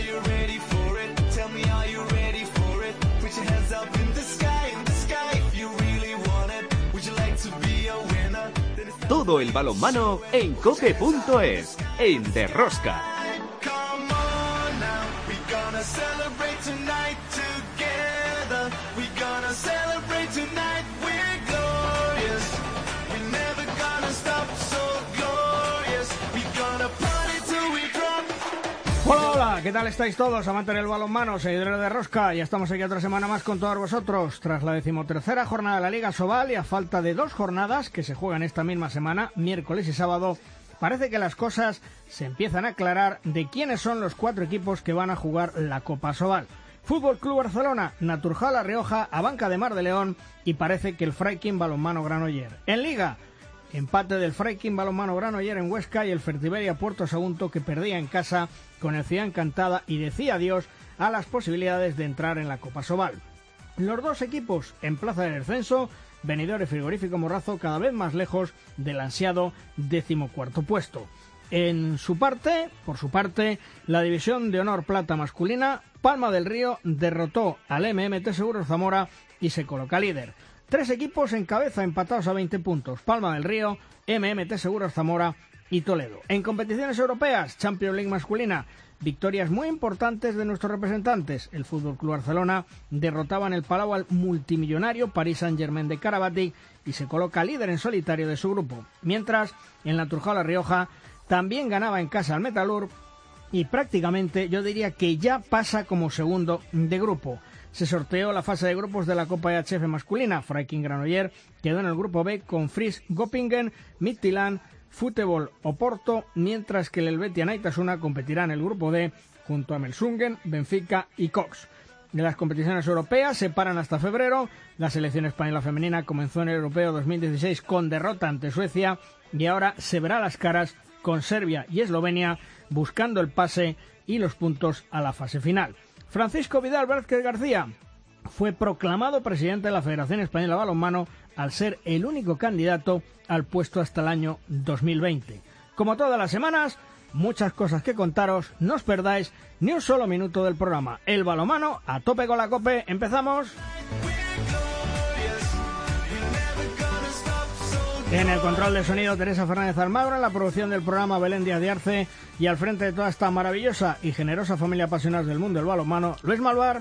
Todo el balonmano en cope.es, en De Rosca. Hola, hola, ¿qué tal estáis todos? Amantes del balonmano, seguidores de Rosca. Ya estamos aquí otra semana más con todos vosotros. Tras la 13ª jornada de la Liga Sobal y a falta de 2 jornadas que se juegan esta misma semana, miércoles y sábado, parece que las cosas se empiezan a aclarar de quiénes son los 4 equipos que van a jugar la Copa Sobal. Fútbol Club Barcelona, Naturjala La Rioja, Abanca de Mar de León y parece que el Freikin Balonmano Granoller. En Liga, empate del Freikin Balonmano Granoller en Huesca y el Fertiberia Puerto Sagunto, que perdía en casa con el Ciudad Encantada y decía adiós a las posibilidades de entrar en la Copa Sobal. Los 2 equipos en plaza de descenso, Benidorm y Frigorífico Morrazo, cada vez más lejos del ansiado 14º puesto. Por su parte, la División de Honor Plata masculina, Palma del Río derrotó al MMT Seguros Zamora y se coloca líder. 3 equipos en cabeza empatados a 20 puntos, Palma del Río, MMT Seguros Zamora y Toledo. En competiciones europeas, Champions League masculina, victorias muy importantes de nuestros representantes. El Fútbol Club Barcelona derrotaba en el Palau al multimillonario Paris Saint-Germain de Karabatic y se coloca líder en solitario de su grupo. Mientras, en la Naturjala La Rioja también ganaba en casa al Metalurg y prácticamente yo diría que ya pasa como segundo de grupo. Se sorteó la fase de grupos de la Copa EHF masculina. Freikin Granoller quedó en el grupo B con Fries Göppingen, Midtjylland, Futebol Oporto, mientras que el Helvetia Naitasuna competirá en el grupo D junto a Melsungen, Benfica y Cox. De las competiciones europeas se paran hasta febrero. La selección española femenina comenzó en el Europeo 2016 con derrota ante Suecia y ahora se verá las caras con Serbia y Eslovenia buscando el pase y los puntos a la fase final. Francisco Vidal Vázquez García fue proclamado presidente de la Federación Española de Balonmano al ser el único candidato al puesto hasta el año 2020. Como todas las semanas, muchas cosas que contaros, no os perdáis ni un solo minuto del programa. El balonmano a tope con la COPE, ¡empezamos! En el control de sonido, Teresa Fernández Almagro, en la producción del programa, Belén Díaz de Arce, y al frente de toda esta maravillosa y generosa familia apasionados del mundo del balonmano, Luis Malvar.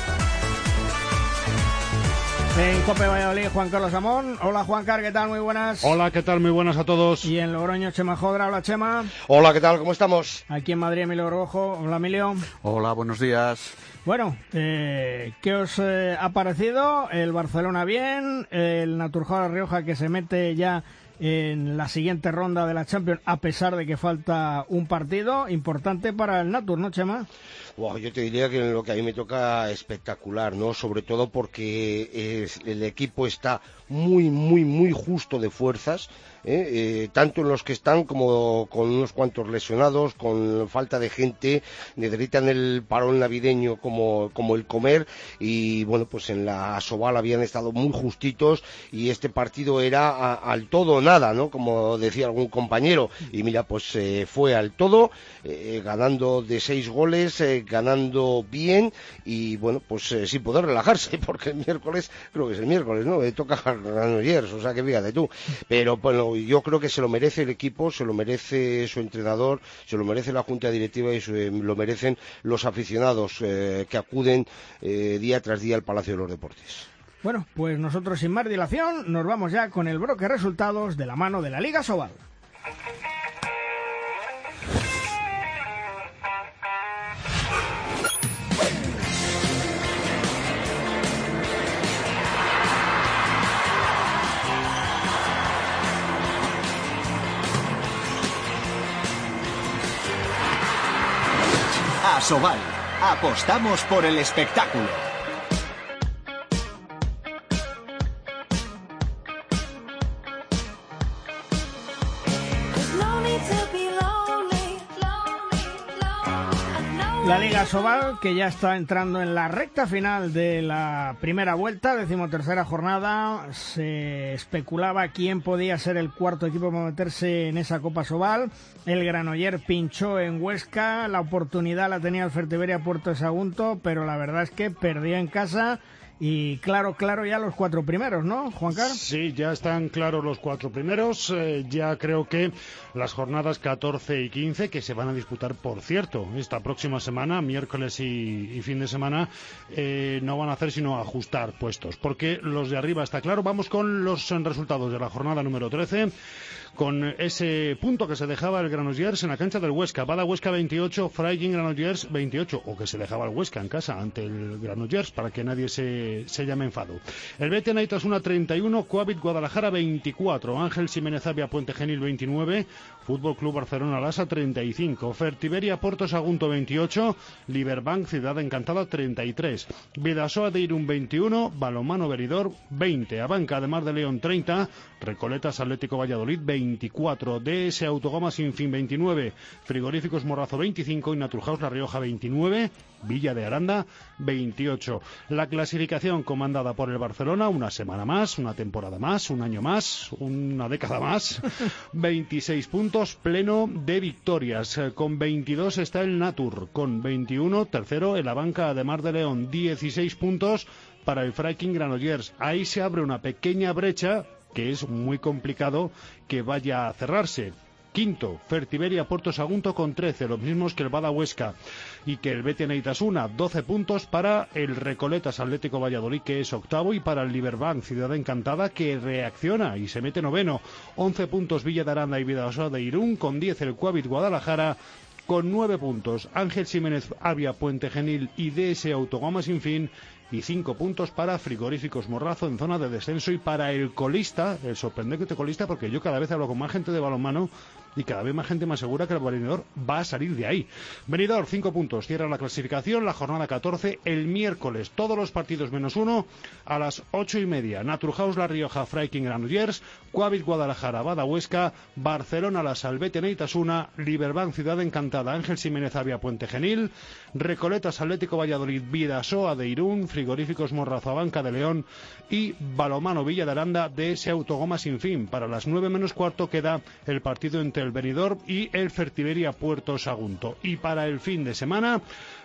En COPE Valladolid, Juan Carlos Amón. Hola, Juan Carlos, ¿qué tal? Muy buenas. Hola, ¿qué tal? Muy buenas a todos. Y en Logroño, Chema Jodra. Hola, Chema. Hola, ¿qué tal? ¿Cómo estamos? Aquí en Madrid, Emilio Rojo. Hola, Emilio. Hola, buenos días. Bueno, ¿qué os ha parecido? El Barcelona bien, el Naturjala La Rioja que se mete ya en la siguiente ronda de la Champions, a pesar de que falta un partido importante para el Natur, ¿no, Chema? Wow, yo te diría que lo que a mí me toca espectacular, ¿no? Sobre todo porque el equipo está muy justo de fuerzas, tanto en los que están como con unos cuantos lesionados, con falta de gente, necesitan el parón navideño como el comer, y bueno, pues en la Sobal habían estado muy justitos y este partido era al todo o nada, ¿no? Como decía algún compañero, y mira, pues fue al todo, ganando de 6 goles, ganando bien y bueno, pues sin poder relajarse, porque el miércoles, creo que es el miércoles, ¿no? Toca Granollers, o sea que fíjate tú, pero bueno, yo creo que se lo merece el equipo, se lo merece su entrenador, se lo merece la junta directiva y lo merecen los aficionados que acuden día tras día al Palacio de los Deportes. Bueno, pues nosotros sin más dilación nos vamos ya con el bloque de resultados de la mano de la Liga Sobal. Sobal. Apostamos por el espectáculo. La Liga Sobal, que ya está entrando en la recta final de la primera vuelta, 13ª jornada. Se especulaba quién podía ser el cuarto equipo para meterse en esa Copa Sobal. El Granollers pinchó en Huesca, la oportunidad la tenía el Fertiberia Puerto de Sagunto, pero la verdad es que perdió en casa. Y claro ya los 4 primeros, ¿no, Juan Carlos? Sí, ya están claros los 4 primeros. Ya creo que las jornadas 14 y 15, que se van a disputar, por cierto, esta próxima semana, miércoles y fin de semana, no van a hacer sino ajustar puestos, porque los de arriba está claro. Vamos con los resultados de la jornada número 13, con ese punto que se dejaba el Granollers en la cancha del Huesca. Bada Huesca 28, Freiking Granollers 28, o que se dejaba el Huesca en casa ante el Granollers, para que nadie se llame enfado. El Betis Naitasuna 31, Coavit Guadalajara 24, Ángel Ximénez Avia Puente Genil 29, Fútbol Club Barcelona Lasa 35, Fertiberia Puerto Sagunto 28, Liberbank Ciudad Encantada 33, Vidasoa de Irún 21, Balonmano Veridor 20, Abanca de Mar de León 30, Recoletas Atlético Valladolid 24, DS Autogoma Sinfín 29, Frigoríficos Morrazo 25 y Naturhaus La Rioja 29, Villa de Aranda 28. La clasificación comandada por el Barcelona, una semana más, una temporada más, un año más, una década más, 26 puntos, pleno de victorias. Con 22 está el Natur, con 21 tercero el Abanca de Mar de León, 16 puntos para el Freiking Granollers. Ahí se abre una pequeña brecha que es muy complicado que vaya a cerrarse. Quinto, Fertiberia Puerto Sagunto con 13, los mismos que el Bada Huesca y que el Betis Naitasuna, 12 puntos para el Recoletas Atlético Valladolid, que es octavo, y para el Liberbank Ciudad Encantada, que reacciona y se mete noveno. 11 puntos Villa de Aranda y Vidasoa de Irún, con 10 el Coavit Guadalajara, con 9 puntos Ángel Ximénez Avia Puente Genil y DS Autogoma Sinfín, y 5 puntos para Frigoríficos Morrazo en zona de descenso, y para el colista, el sorprendente colista, porque yo cada vez hablo con más gente de balonmano y cada vez más gente más segura que el Benidorm va a salir de ahí. Benidorm 5 puntos, cierra la clasificación. La jornada 14 el miércoles, todos los partidos menos uno a las 8:30. Naturhaus La Rioja, Freiking Granollers, Coavit Guadalajara, Bada Huesca, Barcelona La Salvete Neitasuna, Liberbank Ciudad Encantada, Ángel Ximénez Avia Puente Genil, Recoletas Atlético Valladolid, Vidasoa de Irún, Frigoríficos Morrazo Abanca de León y Balonmano Villa de Aranda de ese Autogoma Sinfín. Para las 9 menos cuarto queda el partido entre el Benidorm y el Fertiberia Puerto Sagunto. Y para el fin de semana,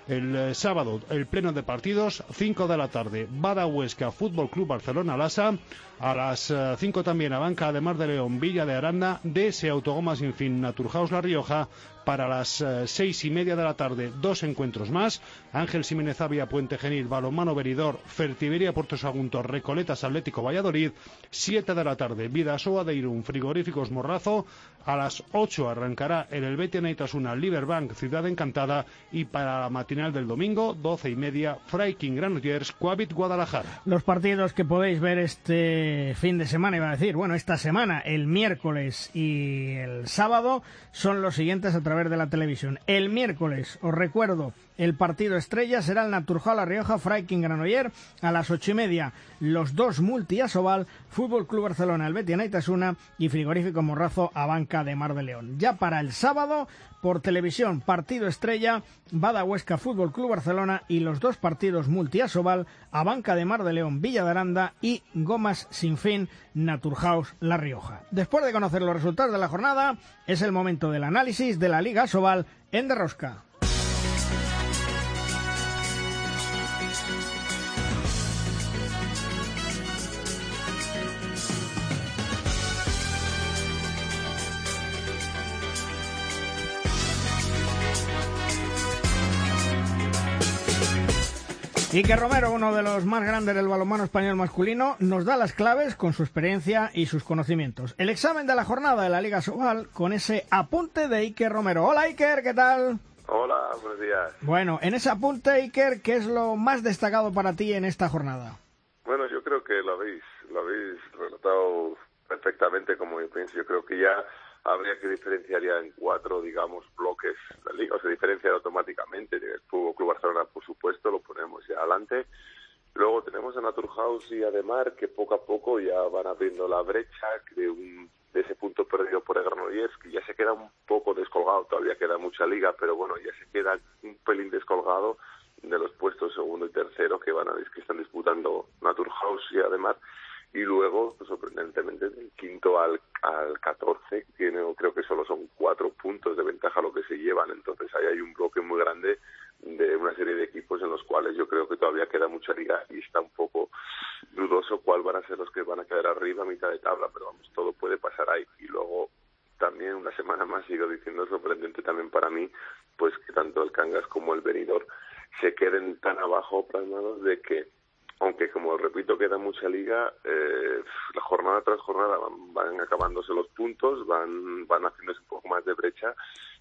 el sábado, el pleno de partidos, 5 de la tarde, Bada Huesca Fútbol Club Barcelona Lasa, a las 5 también Abanca de Mar de León, Villa de Aranda, de ese Autogoma Sinfín, Naturhaus La Rioja. Para las 6:30 de la tarde, 2 encuentros más, Ángel Ximénez Avia Puente Genil, Balonmano Veridor, Fertiberia Puerto Sagunto, Recoletas Atlético Valladolid. 7 de la tarde, Vidasoa de Irún, Frigoríficos Morrazo. A las 8 arrancará el Betis Naitasuna, Liberbank Ciudad Encantada, y para la matinal del domingo, 12:30, Freiking Granollers, Coavit Guadalajara. Los partidos que podéis ver este fin de semana, iba a decir, bueno, esta semana, el miércoles y el sábado, son los siguientes a través de la televisión. El miércoles, os recuerdo, el partido estrella será el Naturhaus La Rioja, Freiking Granollers, a las 8:30, los dos multi-asobal, Fútbol Club Barcelona, el Betis Naitasuna y Frigorífico Morrazo, Abanca de Mar de León. Ya para el sábado, por televisión, partido estrella, Bada Huesca Fútbol Club Barcelona, y los dos partidos multi-asobal, Abanca de Mar de León, Villa de Aranda y Gomas Sinfín, Naturhaus La Rioja. Después de conocer los resultados de la jornada, es el momento del análisis de la Liga Asobal en De Rosca. Iker Romero, uno de los más grandes del balonmano español masculino, nos da las claves con su experiencia y sus conocimientos. El examen de la jornada de la Liga Asobal con ese apunte de Iker Romero. Hola Iker, ¿qué tal? Hola, buenos días. Bueno, en ese apunte, Iker, ¿qué es lo más destacado para ti en esta jornada? Bueno, yo creo que lo habéis relatado perfectamente, como yo pienso. Yo creo que ya habría que diferenciar ya en 4, digamos, bloques la liga, o se diferencia automáticamente. El Fútbol Club Barcelona, por supuesto, lo ponemos ya adelante. Luego tenemos a Naturhaus y a Ademar, que poco a poco ya van abriendo la brecha de un ese punto perdido por el Granollers, que ya se queda un poco descolgado, todavía queda mucha liga, pero bueno, ya se queda un pelín descolgado de los puestos segundo y tercero que están disputando Naturhaus y además, y luego, pues, sorprendentemente, del quinto al 14, creo que solo son 4 puntos de ventaja lo que se llevan, entonces ahí hay un bloque muy grande de una serie de equipos en los cuales yo creo que todavía queda mucha liga y está un poco dudoso cuál van a ser los que van a quedar arriba a mitad de tabla, pero vamos, todo puede pasar ahí. Y luego también una semana más, sigo diciendo, sorprendente también para mí, pues que tanto el Cangas como el Benidorm se queden tan abajo plasmados de que, aunque como repito queda mucha liga, la jornada tras jornada van acabándose los puntos, van haciéndose un poco más de brecha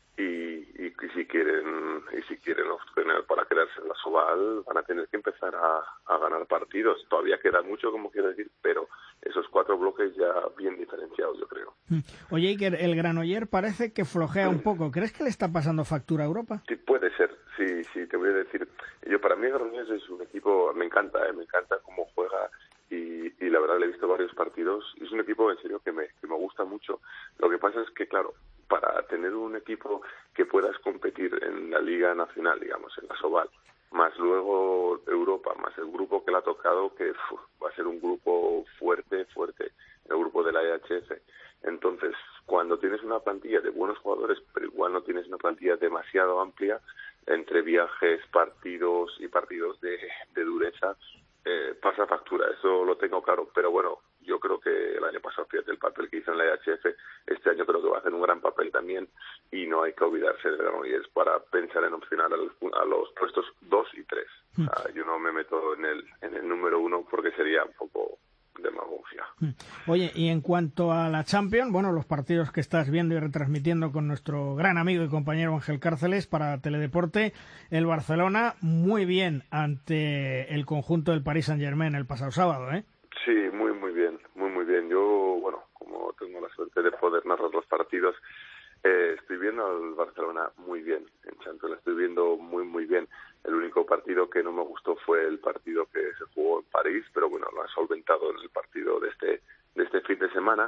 y si quieren obtener para quedarse en la Sobal van a tener que empezar a ganar partidos. Todavía queda mucho, como quiero decir, pero esos 4 bloques ya bien diferenciados, yo creo. Oye, Iker, el Granollers parece que flojea un poco. ¿Crees que le está pasando factura a Europa? Sí, puede ser. Sí, te voy a decir. Para mí el Granollers es un equipo, me encanta cómo juega y la verdad le he visto varios partidos. Es un equipo en serio que me gusta mucho. Lo que pasa es que, claro, para tener un equipo que puedas competir en la Liga Nacional, digamos, en la Sobal, más luego Europa, más el grupo que le ha tocado, que va a ser un grupo fuerte, el grupo de la EHF. Entonces, cuando tienes una plantilla de buenos jugadores, pero igual no tienes una plantilla demasiado amplia, entre viajes, partidos y partidos de dureza, pasa factura, eso lo tengo claro, pero bueno, yo creo que el año pasado, fíjate el papel que hizo en la EHF, este año creo que va a hacer un gran papel también y no hay que olvidarse del Granollers para pensar en opcionar a los puestos 2 y 3. Yo no me meto en el número 1 porque sería un poco demagogia. Oye, y en cuanto a la Champions, bueno, los partidos que estás viendo y retransmitiendo con nuestro gran amigo y compañero Ángel Cárceles para Teledeporte, el Barcelona muy bien ante el conjunto del Paris Saint-Germain el pasado sábado, ¿eh? Sí, muy bien. Yo, bueno, como tengo la suerte de poder narrar los partidos, estoy viendo al Barcelona muy bien en Champions, lo estoy viendo muy bien. El único partido que no me gustó fue el partido que se jugó en París, pero bueno, lo han solventado en el partido de este fin de semana.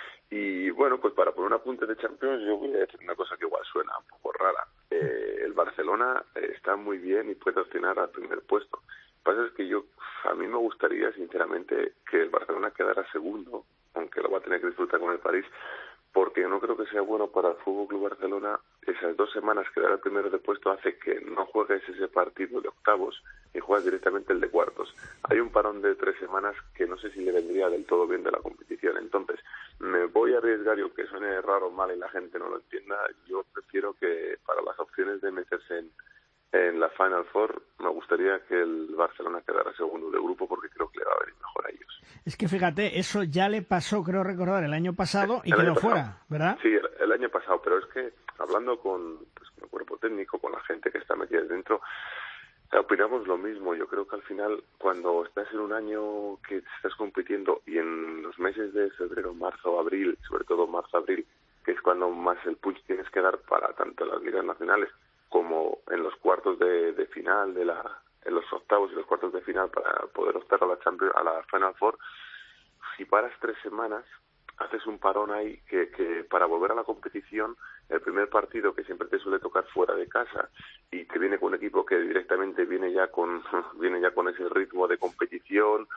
Y bueno, pues para poner un apunte de Champions, yo voy a decir una cosa que igual suena un poco rara. El Barcelona está muy bien y puede opcionar al primer puesto. Lo que pasa es que a mí me gustaría sinceramente que el Barcelona quedara segundo, aunque lo va a tener que disfrutar con el París, porque yo no creo que sea bueno para el Fútbol Club Barcelona esas 2 semanas que dará el primero de puesto hace que no juegues ese partido de octavos y juegues directamente el de cuartos. Hay un parón de 3 semanas que no sé si le vendría del todo bien de la competición. Entonces, me voy a arriesgar, yo que suene raro o mal y la gente no lo entienda, yo prefiero que para las opciones de meterse en la Final Four, me gustaría que el Barcelona quedara segundo de grupo porque creo que le va a venir mejor a ellos. Es que fíjate, eso ya le pasó, creo recordar, el año pasado y quedó fuera, ¿verdad? Sí, el año pasado, pero es que hablando con el cuerpo técnico, con la gente que está metida dentro, opinamos lo mismo. Yo creo que al final, cuando estás en un año que estás compitiendo y en los meses de febrero, marzo, abril, sobre todo marzo-abril, que es cuando más el punch tienes que dar para tanto las ligas nacionales como en los cuartos de final, en los octavos y los cuartos de final para poder optar a la Champions, a la Final Four, si paras 3 semanas, haces un parón ahí que para volver a la competición, el primer partido que siempre te suele tocar fuera de casa y te viene con un equipo que directamente viene ya con ese ritmo de competición,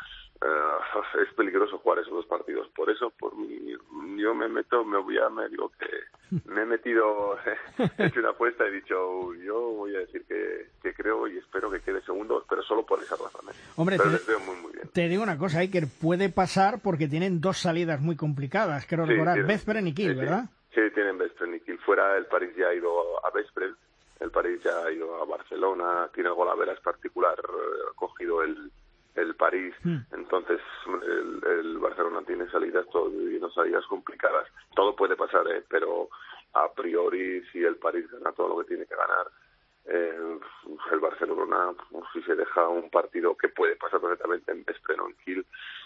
es peligroso jugar esos 2 partidos. Por eso, yo me digo que me he metido, he hecho una apuesta y he dicho, yo voy a decir que creo y espero que quede segundo, pero solo por esa razón. Hombre, pero les veo muy bien. Te digo una cosa, Iker, puede pasar porque tienen 2 salidas muy complicadas, quiero recordar, Veszprém y Kiel, ¿verdad? Sí, tienen Veszprém y Kiel. Fuera, el París ya ha ido a Veszprém, el París ya ha ido a Barcelona, tiene el Golaveras particular, ha cogido el París, entonces el Barcelona tiene salidas complicadas. Todo puede pasar, pero a priori si el París gana todo lo que tiene que ganar, el Barcelona, si se deja un partido que puede pasar perfectamente en Veszprém o en Kiel,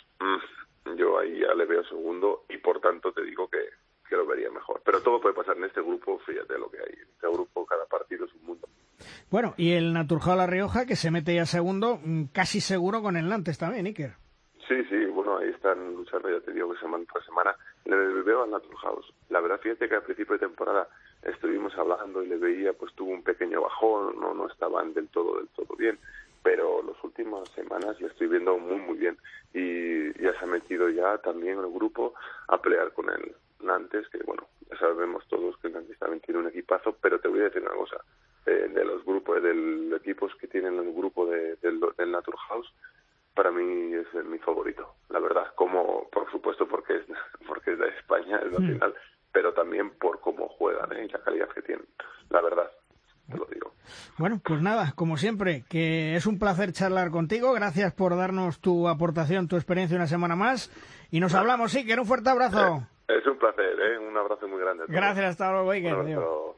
yo ahí ya le veo segundo y por tanto te digo que lo vería mejor. Pero todo puede pasar en este grupo, fíjate lo que hay. En este grupo cada partido es un mundo. Bueno, y el Naturhaus La Rioja, que se mete ya segundo, casi seguro con el Nantes también, Iker. Sí, bueno, ahí están luchando, ya te digo que semana tras semana. le veo al Naturhaus. La verdad, fíjate que al principio de temporada estuvimos hablando y le veía, pues tuvo un pequeño bajón, no estaban del todo bien, pero las últimas semanas le estoy viendo muy bien, y ya se ha metido ya también en el grupo a pelear con el Nantes, que bueno, ya sabemos todos que el Nantes también tiene un equipazo, pero te voy a decir una cosa, de los grupos, de equipos que tienen el grupo del Naturhaus, para mí es mi favorito, la verdad, como por supuesto porque es de España, es nacional, pero también por cómo juegan, y la calidad que tienen, la verdad, te lo digo. Bueno, pues nada, como siempre, que es un placer charlar contigo, gracias por darnos tu aportación, tu experiencia una semana más, y nos hablamos, sí, que un fuerte abrazo. Es un placer, un abrazo muy grande a todos. Gracias, hasta luego, Iker. Un abrazo.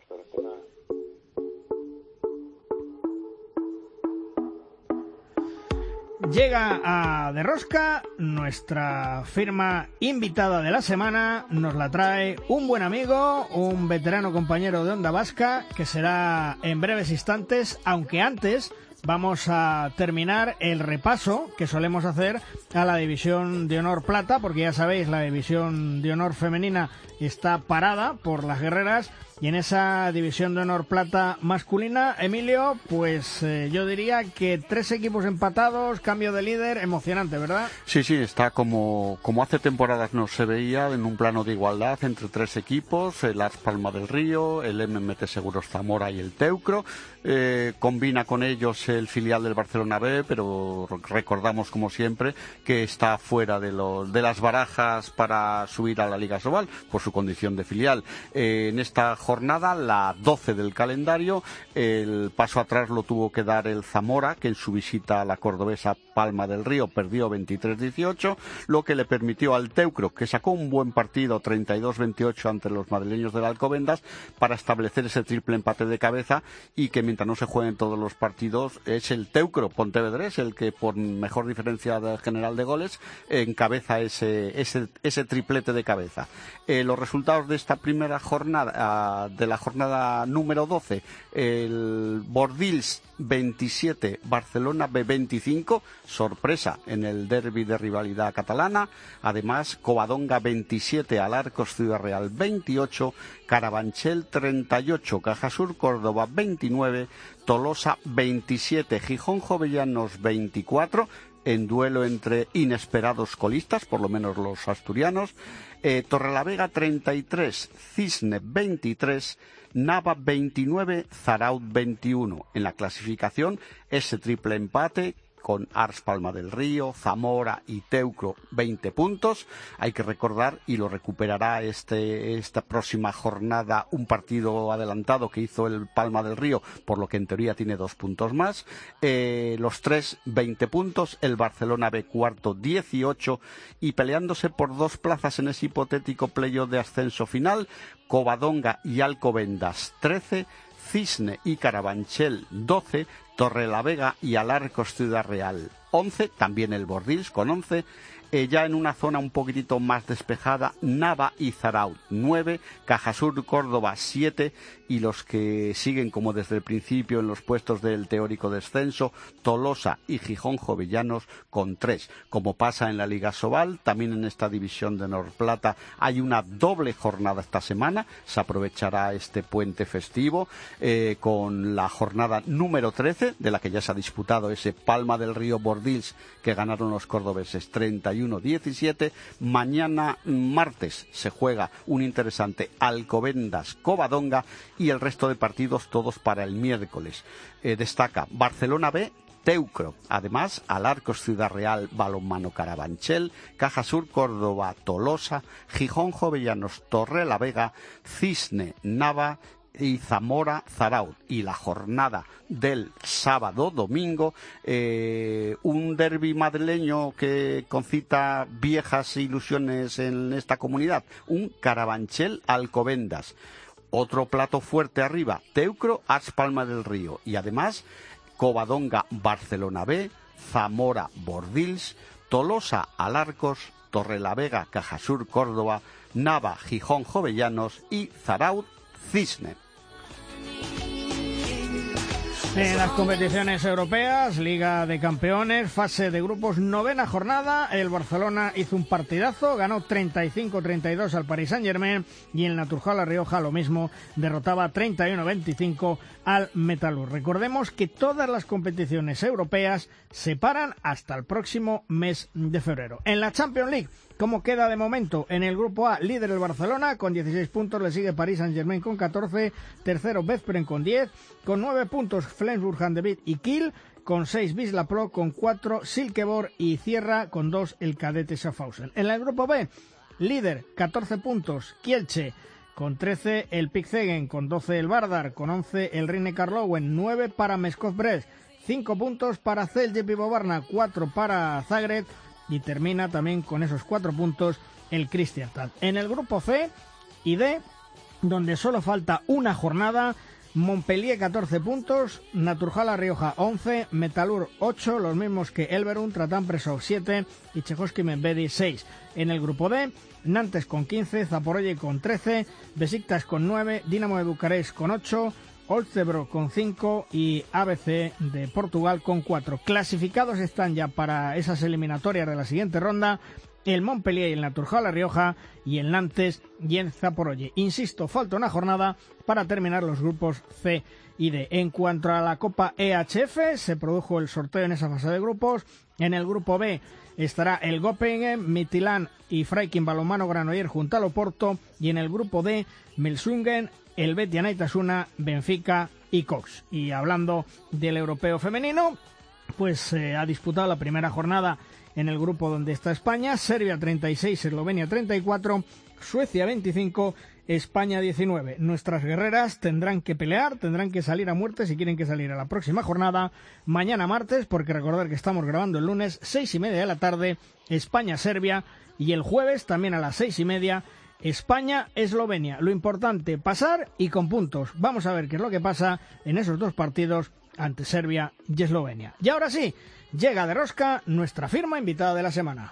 Llega a De Rosca nuestra firma invitada de la semana, nos la trae un buen amigo, un veterano compañero de Onda Vasca, que será en breves instantes, aunque antes vamos a terminar el repaso que solemos hacer a la División de Honor Plata, porque ya sabéis, la División de Honor Femenina está parada por las guerreras, y en esa División de Honor Plata masculina, Emilio, pues yo diría que 3 equipos empatados, cambio de líder, emocionante, ¿verdad? Sí, está como hace temporadas no se veía, en un plano de igualdad entre 3 equipos, el Ars Palma del Río, el MMT Seguros Zamora y el Teucro. Combina con ellos el filial del Barcelona B, pero recordamos como siempre que está fuera de las barajas para subir a la Liga Sobal por su condición de filial. En esta jornada, la 12 del calendario, el paso atrás lo tuvo que dar el Zamora, que en su visita a la cordobesa Palma del Río perdió 23-18, lo que le permitió al Teucro, que sacó un buen partido 32-28 ante los madrileños del Alcobendas, para establecer ese triple empate de cabeza, y que mientras no se jueguen todos los partidos es el Teucro Pontevedrés el que por mejor diferencia general de goles encabeza ese triplete de cabeza. Los resultados de esta primera jornada, de la jornada número 12, el Bordils 27, Barcelona B 25, sorpresa en el derbi de rivalidad catalana. Además, Covadonga 27, Alarcos Ciudad Real 28, Carabanchel 38, Cajasur Córdoba 29, Tolosa 27, Gijón Jovellanos 24, en duelo entre inesperados colistas, por lo menos los asturianos. Torrelavega 33, Cisne 23, Nava 29, Zaraut 21. En la clasificación, ese triple empate con Ars Palma del Río, Zamora y Teucro 20 puntos. Hay que recordar, y lo recuperará esta próxima jornada, un partido adelantado que hizo el Palma del Río, por lo que en teoría tiene 2 puntos más. Los 3, 20 puntos, el Barcelona B cuarto 18, y peleándose por 2 plazas en ese hipotético playoff de ascenso final, Covadonga y Alcobendas 13, Cisne y Carabanchel 12, Torrelavega y Alarcos Ciudad Real 11, también el Bordils con 11, ya en una zona un poquitito más despejada, Nava y Zaraut 9, Cajasur Córdoba 7, y los que siguen como desde el principio en los puestos del teórico descenso, Tolosa y Gijón Jovellanos con 3. Como pasa en la Liga Sobal, también en esta división de Honor Plata hay una doble jornada esta semana. Se aprovechará este puente festivo con la jornada número 13, de la que ya se ha disputado ese Palma del Río Bordils, que ganaron los cordobeses 31-17. Mañana martes se juega un interesante Alcobendas Covadonga, y el resto de partidos todos para el miércoles. Destaca Barcelona B, Teucro. Además, Alarcos Ciudad Real, Balonmano Carabanchel, Cajasur Córdoba, Tolosa, Gijón Jovellanos, Torrelavega, Cisne, Nava y Zamora, Zaraut. Y la jornada del sábado, domingo, un derbi madrileño que concita viejas ilusiones en esta comunidad, un Carabanchel Alcobendas. Otro plato fuerte arriba, Teucro, Ars Palma del Río, y además Covadonga, Barcelona B, Zamora, Bordils, Tolosa, Alarcos, Torrelavega, Cajasur, Córdoba, Nava, Gijón, Jovellanos y Zaraut, Cisne. En las competiciones europeas, Liga de Campeones, fase de grupos, 9ª jornada, el Barcelona hizo un partidazo, ganó 35-32 al Paris Saint-Germain y el Naturjala Rioja lo mismo, derrotaba 31-25 al Metalurg. Recordemos que todas las competiciones europeas se paran hasta el próximo mes de febrero. En la Champions League, ¿cómo queda de momento? En el grupo A, líder el Barcelona con 16 puntos, le sigue Paris Saint-Germain con 14, tercero Veszprém con 10, con 9 puntos Flensburg, Handewitt y Kiel, con 6 Wisla Pro, con 4 Silkeborg y cierra con 2 el cadete Schaffhausen. En el grupo B, líder 14 puntos Kielce, con 13 el Pickzegen, con 12 el Vardar, con 11 el Rijeka Karlsruhe, 9 para Meskov Brest, 5 puntos para Celje Pivovarna, 4 para Zagreb y termina también con esos 4 puntos el Kristianstad. En el grupo C y D, donde solo falta una jornada, Montpellier 14 puntos, Naturjala Rioja 11, Metalurg 8, los mismos que Elverum, Tratan Presov 7 y Chejovski Medvedi 6. En el grupo D, Nantes con 15, Zaporozhye con 13, Besiktas con 9, Dinamo de Bucarest con 8, Olcebro con 5 y ABC de Portugal con 4. Clasificados están ya para esas eliminatorias de la siguiente ronda el Montpellier y el Naturjala Rioja y el Nantes y el Zaporozhye. Insisto, falta una jornada para terminar los grupos C y D. En cuanto a la Copa EHF, se produjo el sorteo en esa fase de grupos. En el grupo B estará el Göppingen, Midtjylland y Freikin Balonmano Granollers junto al Oporto, y en el grupo D, Melsungen, el Betia Naitasuna, Benfica y Cox. Y hablando del europeo femenino, pues ha disputado la primera jornada en el grupo donde está España, Serbia 36, Eslovenia 34, Suecia 25, España 19. Nuestras guerreras tendrán que pelear, tendrán que salir a muerte si quieren que salir a la próxima jornada, mañana martes, porque recordar que estamos grabando el lunes, 6:30 de la tarde, España-Serbia, y el jueves también a las 6:30, España-Eslovenia. Lo importante, pasar y con puntos. Vamos a ver qué es lo que pasa en esos dos partidos ante Serbia y Eslovenia. Y ahora sí, llega de rosca nuestra firma invitada de la semana.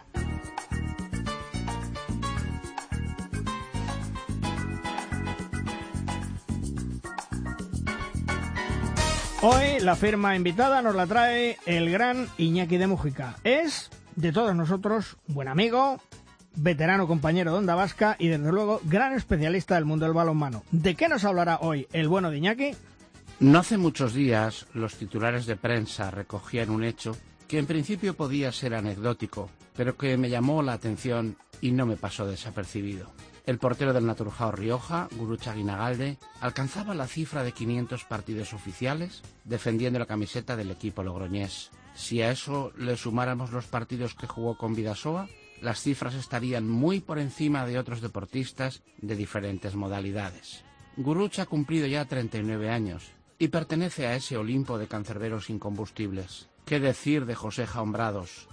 Hoy la firma invitada nos la trae el gran Iñaki de Mújica. Es, de todos nosotros, buen amigo, veterano compañero de Onda Vasca y desde luego gran especialista del mundo del balonmano. ¿De qué nos hablará hoy el bueno de Iñaki? No hace muchos días los titulares de prensa recogían un hecho que en principio podía ser anecdótico, pero que me llamó la atención y no me pasó desapercibido. El portero del Naturjao Rioja, Gurucha Guinagalde, alcanzaba la cifra de 500 partidos oficiales defendiendo la camiseta del equipo logroñés. Si a eso le sumáramos los partidos que jugó con Bidasoa, las cifras estarían muy por encima de otros deportistas de diferentes modalidades. Gurucha ha cumplido ya 39 años y pertenece a ese Olimpo de cancerberos incombustibles. ¿Qué decir de José Jaumbrados?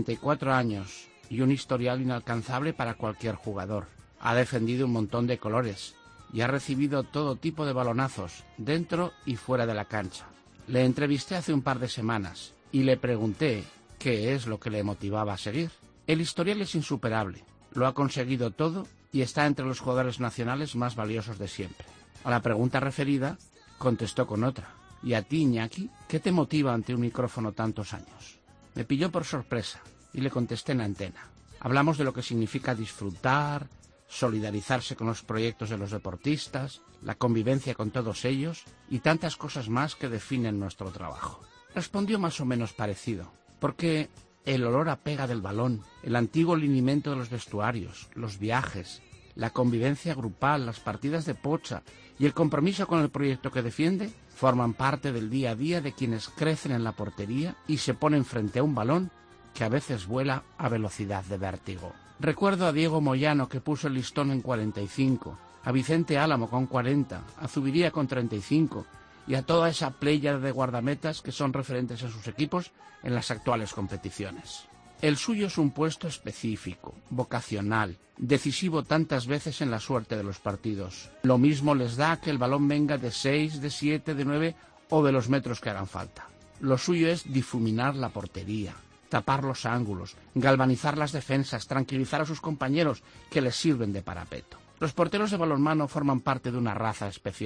44 años y un historial inalcanzable para cualquier jugador. Ha defendido un montón de colores y ha recibido todo tipo de balonazos, dentro y fuera de la cancha. Le entrevisté hace un par de semanas y le pregunté qué es lo que le motivaba a seguir. El historial es insuperable, lo ha conseguido todo y está entre los jugadores nacionales más valiosos de siempre. A la pregunta referida, contestó con otra. ¿Y a ti, Iñaki, qué te motiva ante un micrófono tantos años? Me pilló por sorpresa y le contesté en antena. Hablamos de lo que significa disfrutar, solidarizarse con los proyectos de los deportistas, la convivencia con todos ellos y tantas cosas más que definen nuestro trabajo. Respondió más o menos parecido, porque el olor a pega del balón, el antiguo linimento de los vestuarios, los viajes, la convivencia grupal, las partidas de pocha y el compromiso con el proyecto que defiende forman parte del día a día de quienes crecen en la portería y se ponen frente a un balón que a veces vuela a velocidad de vértigo. Recuerdo a Diego Moyano, que puso el listón en 45, a Vicente Álamo con 40, a Zubiría con 35 y a toda esa pléyade de guardametas que son referentes a sus equipos en las actuales competiciones. El suyo es un puesto específico, vocacional, decisivo tantas veces en la suerte de los partidos. Lo mismo les da que el balón venga de 6, de 7, de 9 o de los metros que hagan falta. Lo suyo es difuminar la portería, tapar los ángulos, galvanizar las defensas, tranquilizar a sus compañeros que les sirven de parapeto. Los porteros de balonmano forman parte de una raza especial.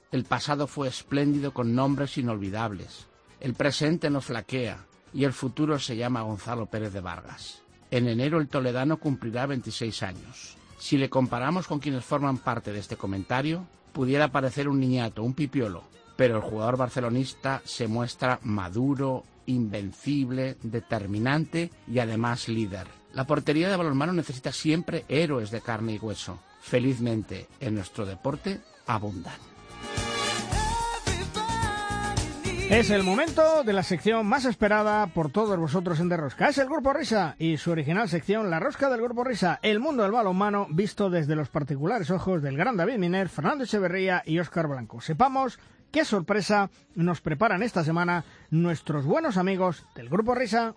El pasado fue espléndido con nombres inolvidables. El presente nos flaquea y el futuro se llama Gonzalo Pérez de Vargas. En enero el toledano cumplirá 26 años. Si le comparamos con quienes forman parte de este comentario, pudiera parecer un niñato, un pipiolo, pero el jugador barcelonista se muestra maduro, invencible, determinante y además líder. La portería de balonmano necesita siempre héroes de carne y hueso. Felizmente, en nuestro deporte abundan. Es el momento de la sección más esperada por todos vosotros en De Rosca. Es el Grupo Risa y su original sección, La Rosca del Grupo Risa, el mundo del balonmano visto desde los particulares ojos del gran David Miner, Fernando Echeverría y Óscar Blanco. Sepamos qué sorpresa nos preparan esta semana nuestros buenos amigos del Grupo Risa.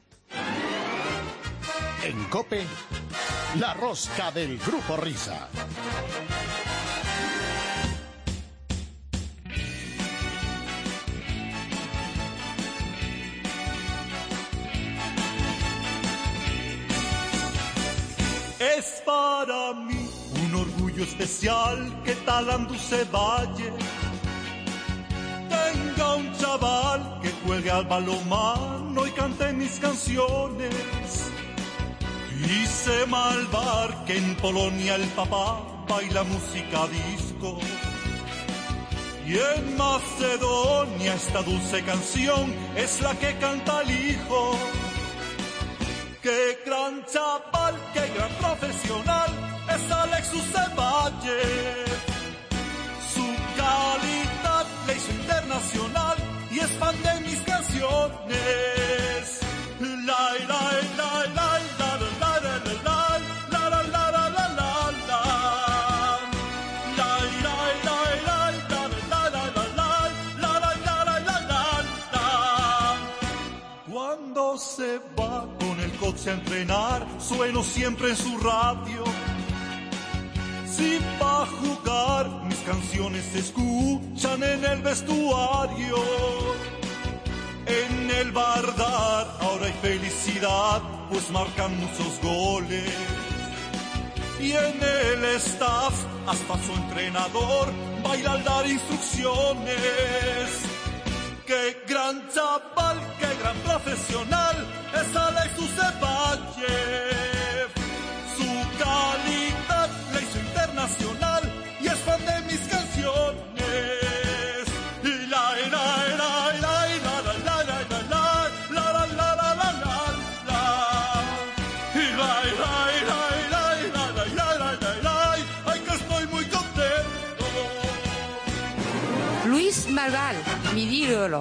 En COPE, La Rosca del Grupo Risa. Es para mí un orgullo especial que Talanduce Valle tenga un chaval que juegue al balonmano y cante mis canciones. Y sé malvar que en Polonia el papá baila música disco. Y en Macedonia esta dulce canción es la que canta el hijo. ¡Qué gran chaval, qué gran profesional es Alexus Valle! Su calidad le hizo internacional y es fan de mis canciones. La la la la la la la la la la la la la la la. La la la la la la la la la la la la. Cuando se va con el coche a entrenar, sueno siempre en su radio. Si va a jugar, mis canciones se escuchan en el vestuario. En el Bardar ahora hay felicidad, pues marcan muchos goles. Y en el staff, hasta su entrenador baila al dar instrucciones. ¡Qué gran chaval, qué gran profesional es Alexus Valle! Su calidad le hizo internacional y es fan de mis canciones. La la la la la la la la la la la la la la la. Ay, que estoy muy contento. Luis Margal, mi ídolo.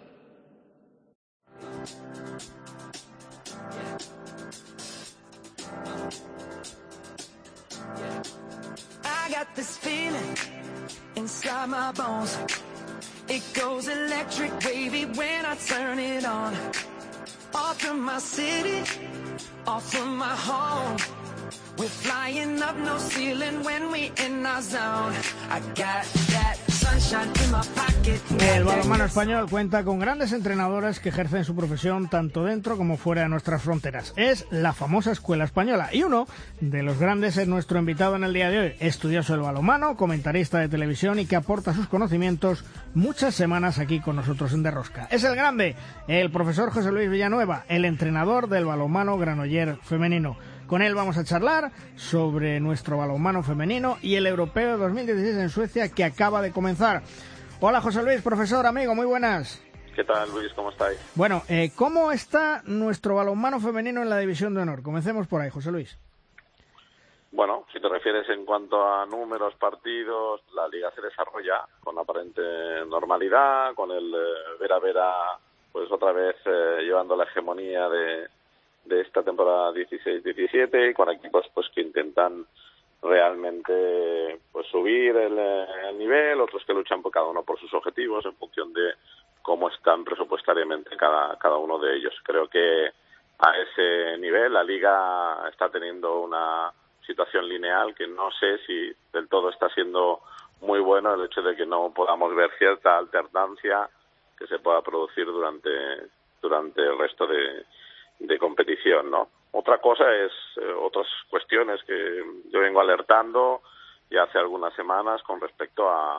I got this feeling inside my bones. It goes electric wavy when I turn it on. Off from my city, off from my home. We're flying up no ceiling when we in our zone. I got that sunshine in my pocket. El balonmano español cuenta con grandes entrenadores que ejercen su profesión tanto dentro como fuera de nuestras fronteras. Es la famosa escuela española y uno de los grandes es nuestro invitado en el día de hoy. Estudioso del balonmano, comentarista de televisión y que aporta sus conocimientos muchas semanas aquí con nosotros en De Rosca. Es el grande, el profesor José Luis Villanueva, el entrenador del balonmano Granollers femenino. Con él vamos a charlar sobre nuestro balonmano femenino y el Europeo 2016 en Suecia que acaba de comenzar. Hola José Luis, profesor, amigo, muy buenas. ¿Qué tal, Luis? ¿Cómo estáis? Bueno, ¿cómo está nuestro balonmano femenino en la División de Honor? Comencemos por ahí, José Luis. Bueno, si te refieres en cuanto a números, partidos, la liga se desarrolla con aparente normalidad, con el Vera, pues otra vez llevando la hegemonía de esta temporada 16-17 y con equipos pues que intentan realmente pues subir el nivel, otros que luchan por cada uno por sus objetivos en función de cómo están presupuestariamente cada uno de ellos. Creo que a ese nivel la liga está teniendo una situación lineal que no sé si del todo está siendo muy bueno el hecho de que no podamos ver cierta alternancia que se pueda producir durante el resto de competición, ¿no? Otra cosa es otras cuestiones que yo vengo alertando ya hace algunas semanas con respecto a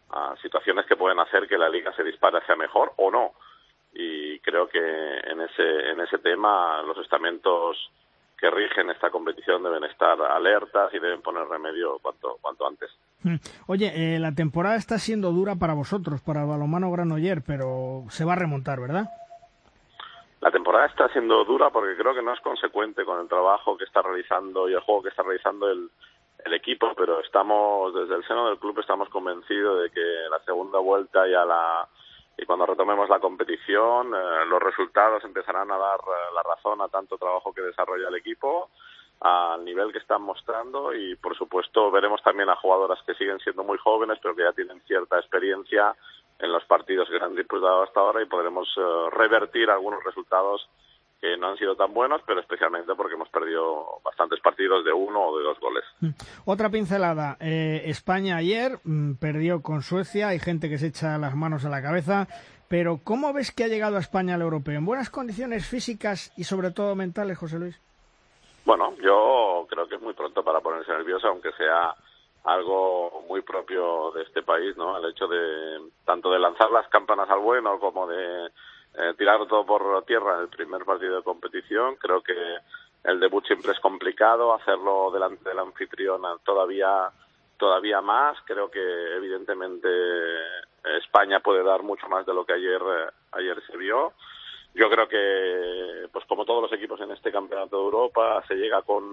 situaciones que pueden hacer que la liga se dispare hacia mejor o no. Y creo que en ese tema los estamentos que rigen esta competición deben estar alertas y deben poner remedio cuanto antes. Oye, la temporada está siendo dura para vosotros, para el balonmano Granollers, pero se va a remontar, ¿verdad? La temporada está siendo dura porque creo que no es consecuente con el trabajo que está realizando y el juego que está realizando el equipo, pero desde el seno del club estamos convencidos de que la segunda vuelta y cuando retomemos la competición, los resultados empezarán a dar la razón a tanto trabajo que desarrolla el equipo, al nivel que están mostrando, y por supuesto veremos también a jugadoras que siguen siendo muy jóvenes pero que ya tienen cierta experiencia en los partidos que han disputado hasta ahora, y podremos revertir algunos resultados que no han sido tan buenos, pero especialmente porque hemos perdido bastantes partidos de 1 o de 2 goles. Otra pincelada. España ayer perdió con Suecia. Hay gente que se echa las manos a la cabeza. Pero ¿cómo ves que ha llegado a España al europeo? ¿En buenas condiciones físicas y sobre todo mentales, José Luis? Bueno, yo creo que es muy pronto para ponerse nervioso, aunque sea algo muy propio de este país, ¿no? El hecho de tanto de lanzar las campanas al vuelo como de tirar todo por tierra en el primer partido de competición. Creo que el debut siempre es complicado, hacerlo delante de la anfitriona todavía más. Creo que evidentemente España puede dar mucho más de lo que ayer se vio. Yo creo que, pues como todos los equipos en este Campeonato de Europa, se llega con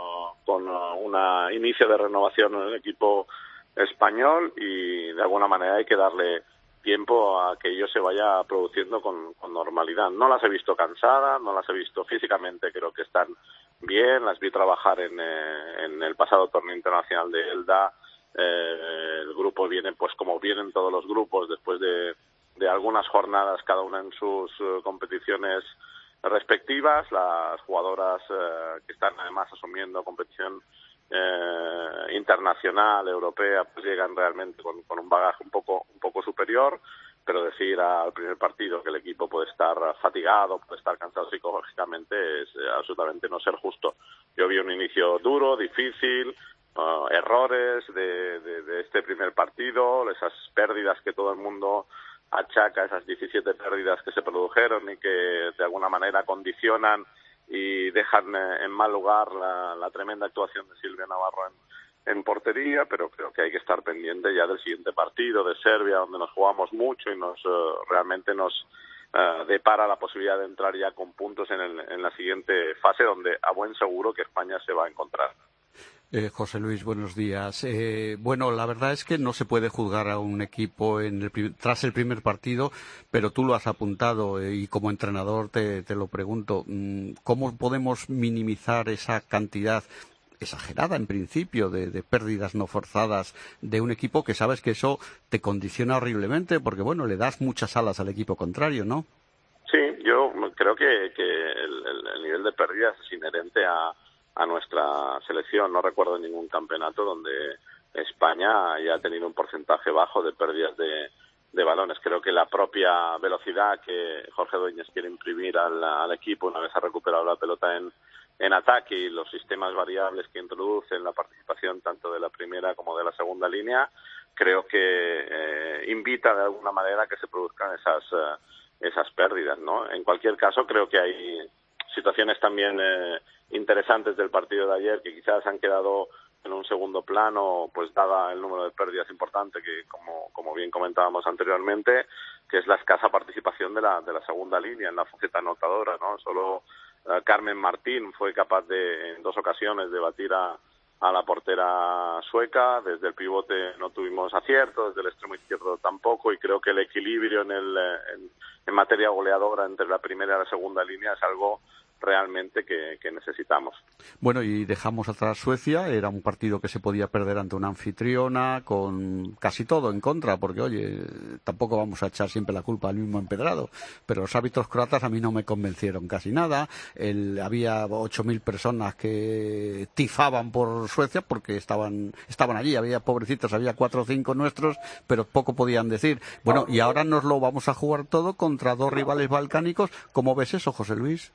un inicio de renovación en el equipo español, y de alguna manera hay que darle tiempo a que ello se vaya produciendo con normalidad. No las he visto cansadas, no las he visto físicamente, creo que están bien. Las vi trabajar en el pasado torneo internacional de Elda. El grupo viene, pues como vienen todos los grupos, después de algunas jornadas cada una en sus competiciones respectivas. Las jugadoras que están además asumiendo competición internacional, europea, pues llegan realmente con un bagaje un poco superior, pero decir al primer partido que el equipo puede estar fatigado, puede estar cansado psicológicamente, es absolutamente no ser justo. Yo vi un inicio duro, difícil, errores de este primer partido, esas pérdidas que todo el mundo achaca, esas 17 pérdidas que se produjeron y que de alguna manera condicionan y dejan en mal lugar la tremenda actuación de Silvia Navarro en portería, pero creo que hay que estar pendiente ya del siguiente partido de Serbia, donde nos jugamos mucho y realmente nos depara la posibilidad de entrar ya con puntos en la siguiente fase, donde a buen seguro que España se va a encontrar. José Luis, buenos días. Bueno, la verdad es que no se puede juzgar a un equipo tras el primer partido, pero tú lo has apuntado y como entrenador te lo pregunto. ¿Cómo podemos minimizar esa cantidad exagerada, en principio, de pérdidas no forzadas de un equipo que sabes que eso te condiciona horriblemente? Porque, bueno, le das muchas alas al equipo contrario, ¿no? Sí, yo creo que el nivel de pérdidas es inherente a nuestra selección. No recuerdo ningún campeonato donde España haya tenido un porcentaje bajo de pérdidas de balones. Creo que la propia velocidad que Jorge Dueñas quiere imprimir al equipo una vez ha recuperado la pelota en ataque, y los sistemas variables que introduce en la participación tanto de la primera como de la segunda línea, creo que invita de alguna manera a que se produzcan esas pérdidas, ¿no? En cualquier caso, creo que hay situaciones también interesantes del partido de ayer que quizás han quedado en un segundo plano, pues dada el número de pérdidas importante que, como bien comentábamos anteriormente, que es la escasa participación de la segunda línea en la faceta anotadora, ¿no? Solo Carmen Martín fue capaz en 2 ocasiones de batir a la portera sueca. Desde el pivote no tuvimos acierto, desde el extremo izquierdo tampoco, y creo que el equilibrio en materia goleadora entre la primera y la segunda línea es algo realmente que necesitamos. Bueno, y dejamos atrás Suecia. Era un partido que se podía perder ante una anfitriona con casi todo en contra, porque oye, tampoco vamos a echar siempre la culpa al mismo empedrado, pero los árbitros croatas a mí no me convencieron casi nada. Había 8.000 personas que tifaban por Suecia porque estaban allí, había pobrecitos, había 4 o 5 nuestros, pero poco podían decir. Bueno, y ahora nos lo vamos a jugar todo contra 2 rivales balcánicos. ¿Cómo ves eso, José Luis?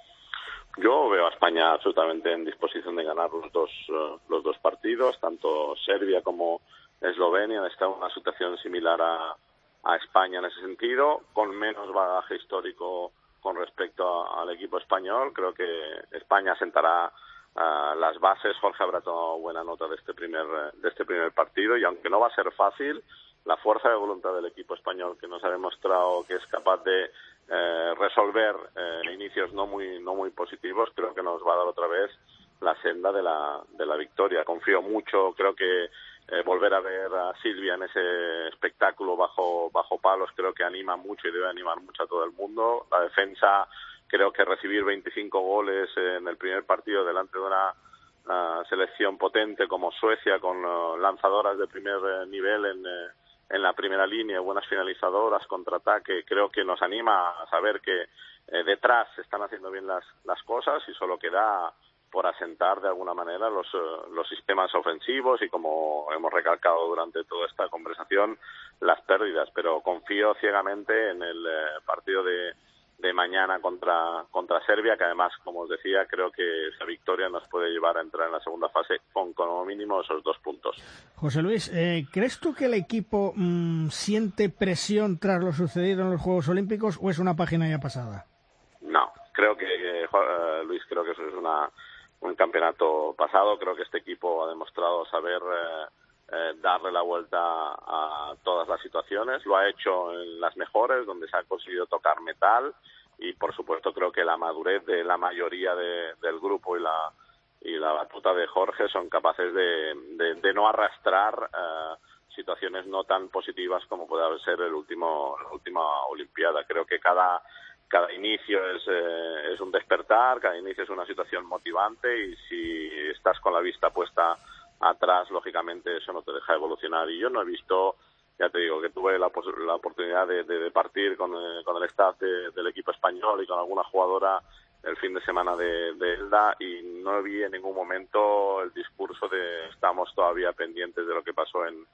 Yo veo a España absolutamente en disposición de ganar los dos partidos, tanto Serbia como Eslovenia está en una situación similar a España en ese sentido, con menos bagaje histórico con respecto al equipo español. Creo que España sentará las bases. Jorge habrá tomado buena nota de este primer partido, y aunque no va a ser fácil, la fuerza de voluntad del equipo español, que nos ha demostrado que es capaz de resolver inicios no muy positivos, creo que nos va a dar otra vez la senda de la victoria. Confío mucho, creo que volver a ver a Silvia en ese espectáculo bajo palos creo que anima mucho y debe animar mucho a todo el mundo. La defensa, creo que recibir 25 goles en el primer partido delante de una selección potente como Suecia, con lanzadoras de primer nivel en la primera línea, buenas finalizadoras, contraataque, creo que nos anima a saber que detrás se están haciendo bien las cosas, y solo queda por asentar de alguna manera los sistemas ofensivos y, como hemos recalcado durante toda esta conversación, las pérdidas. Pero confío ciegamente en el partido de mañana contra Serbia, que además, como os decía, creo que esa victoria nos puede llevar a entrar en la segunda fase con como mínimo esos 2 puntos. José Luis, ¿crees tú que el equipo siente presión tras lo sucedido en los Juegos Olímpicos, o es una página ya pasada? No, creo que Luis, creo que eso es un campeonato pasado. Creo que este equipo ha demostrado saber darle la vuelta a todas las situaciones. Lo ha hecho en las mejores, donde se ha conseguido tocar metal, y por supuesto creo que la madurez de la mayoría del grupo y la batuta de Jorge son capaces de no arrastrar situaciones no tan positivas como puede ser la última Olimpiada. Creo que cada inicio es un despertar, cada inicio es una situación motivante, y si estás con la vista puesta atrás, lógicamente eso no te deja evolucionar. Y yo no he visto, ya te digo, que tuve la oportunidad de partir con el staff del equipo español y con alguna jugadora el fin de semana de Elda, y no vi en ningún momento el discurso de estamos todavía pendientes de lo que pasó en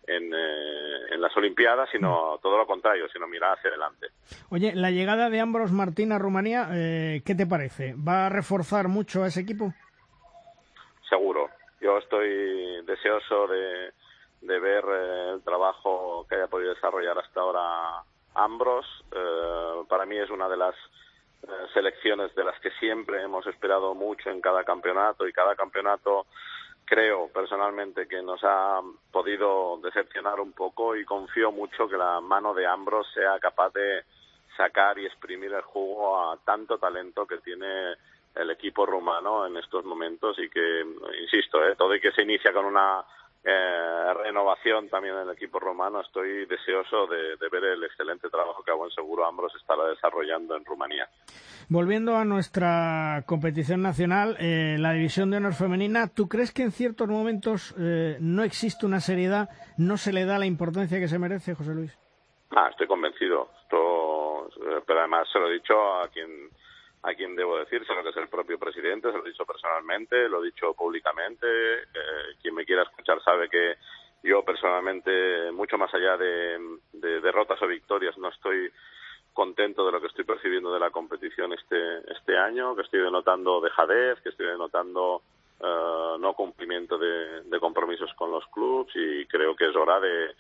las Olimpiadas, sino todo lo contrario, sino mirar hacia adelante. Oye, la llegada de Ambros Martín a Rumanía, ¿qué te parece? ¿Va a reforzar mucho a ese equipo? Seguro. Yo estoy deseoso de ver el trabajo que haya podido desarrollar hasta ahora Ambros. Para mí es una de las selecciones de las que siempre hemos esperado mucho en cada campeonato, y cada campeonato creo personalmente que nos ha podido decepcionar un poco, y confío mucho que la mano de Ambros sea capaz de sacar y exprimir el jugo a tanto talento que tiene el equipo rumano en estos momentos, y que, insisto, todo y que se inicia con una renovación también en el equipo rumano, estoy deseoso de ver el excelente trabajo que a buen seguro Ambros estará desarrollando en Rumanía. Volviendo a nuestra competición nacional, la división de honor femenina, ¿tú crees que en ciertos momentos no existe una seriedad, no se le da la importancia que se merece, José Luis? Estoy convencido. Pero además se lo he dicho a quien debo decírselo, que es el propio presidente, se lo he dicho personalmente, lo he dicho públicamente. Quien me quiera escuchar sabe que yo personalmente, mucho más allá de derrotas o victorias, no estoy contento de lo que estoy percibiendo de la competición este año, que estoy denotando dejadez, que estoy denotando no cumplimiento de compromisos con los clubes, y creo que es hora de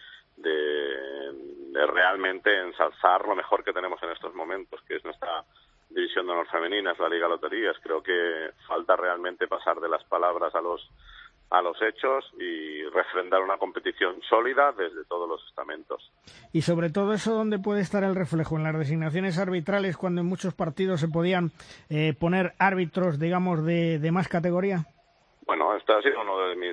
realmente ensalzar lo mejor que tenemos en estos momentos, que es nuestra división de honor femenina, es la Liga Loterías. Creo que falta realmente pasar de las palabras a los hechos y refrendar una competición sólida desde todos los estamentos. Y sobre todo eso, ¿dónde puede estar el reflejo? ¿En las designaciones arbitrales, cuando en muchos partidos se podían poner árbitros, digamos, de más categoría? Bueno, esto ha sido uno de mis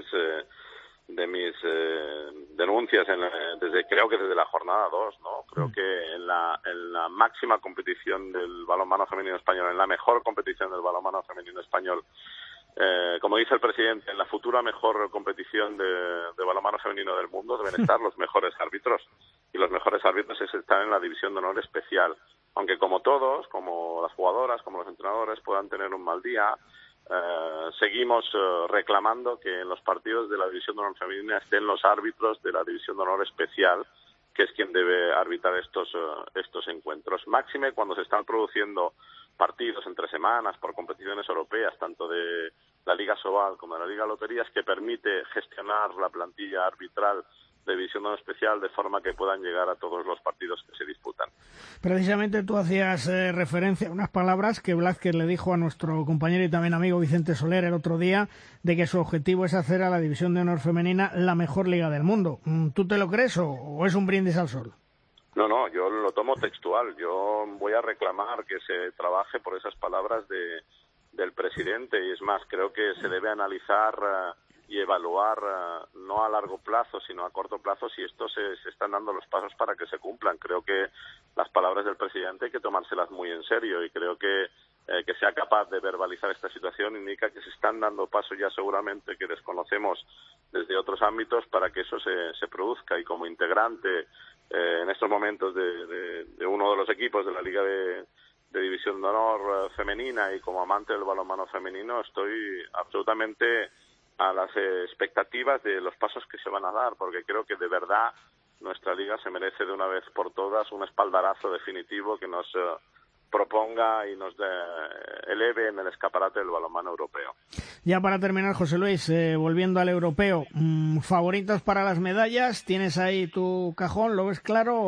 denuncias creo que desde la jornada 2, ¿no? Creo que en la máxima competición del balonmano femenino español, en la mejor competición del balonmano femenino español, como dice el presidente, en la futura mejor competición de balonmano femenino del mundo deben estar los mejores árbitros, y los mejores árbitros están en la división de honor especial, aunque como todos, como las jugadoras, como los entrenadores puedan tener un mal día, seguimos reclamando que en los partidos de la división de honor femenina estén los árbitros de la división de honor especial, que es quien debe arbitrar estos encuentros. Máxime cuando se están produciendo partidos entre semanas por competiciones europeas, tanto de la Liga Sobal como de la Liga Loterías, que permite gestionar la plantilla arbitral de división no especial, de forma que puedan llegar a todos los partidos que se disputan. Precisamente tú hacías referencia a unas palabras que Blázquez le dijo a nuestro compañero y también amigo Vicente Soler el otro día, de que su objetivo es hacer a la División de Honor femenina la mejor liga del mundo. ¿Tú te lo crees o es un brindis al sol? No, yo lo tomo textual. Yo voy a reclamar que se trabaje por esas palabras del presidente, y es más, creo que se debe analizar y evaluar no a largo plazo, sino a corto plazo, si estos se están dando los pasos para que se cumplan. Creo que las palabras del presidente hay que tomárselas muy en serio, y creo que sea capaz de verbalizar esta situación indica que se están dando pasos ya seguramente que desconocemos desde otros ámbitos para que eso se produzca. Y como integrante en estos momentos de uno de los equipos de la Liga de División de Honor femenina, y como amante del balonmano femenino, estoy absolutamente a las expectativas de los pasos que se van a dar, porque creo que de verdad nuestra liga se merece de una vez por todas un espaldarazo definitivo que nos proponga y nos eleve en el escaparate del balonmano europeo. Ya para terminar, José Luis, volviendo al europeo, ¿favoritos para las medallas? ¿Tienes ahí tu cajón? ¿Lo ves claro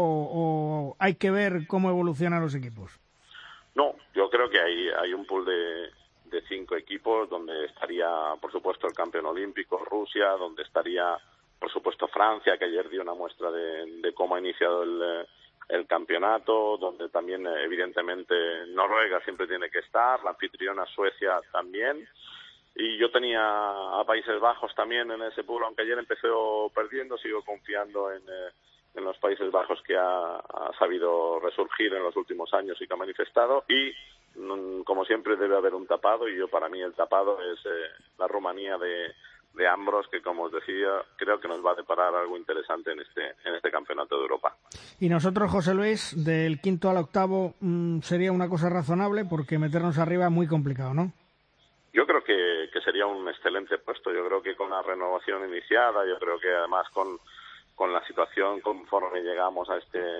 o hay que ver cómo evolucionan los equipos? No, yo creo que hay un pool de 5 equipos donde estaría, por supuesto, el campeón olímpico, Rusia, donde estaría, por supuesto, Francia, que ayer dio una muestra de cómo ha iniciado el campeonato, donde también, evidentemente, Noruega siempre tiene que estar, la anfitriona Suecia también, y yo tenía a Países Bajos también en ese pool, aunque ayer empezó perdiendo, sigo confiando en los Países Bajos, que ha sabido resurgir en los últimos años y que ha manifestado, y como siempre debe haber un tapado, y para mí el tapado es la Rumanía de Ambros, que, como os decía, creo que nos va a deparar algo interesante en este campeonato de Europa. Y nosotros, José Luis, del quinto al octavo sería una cosa razonable, porque meternos arriba es muy complicado, ¿no? Yo creo que sería un excelente puesto. Yo creo que con la renovación iniciada, yo creo que además con la situación conforme llegamos a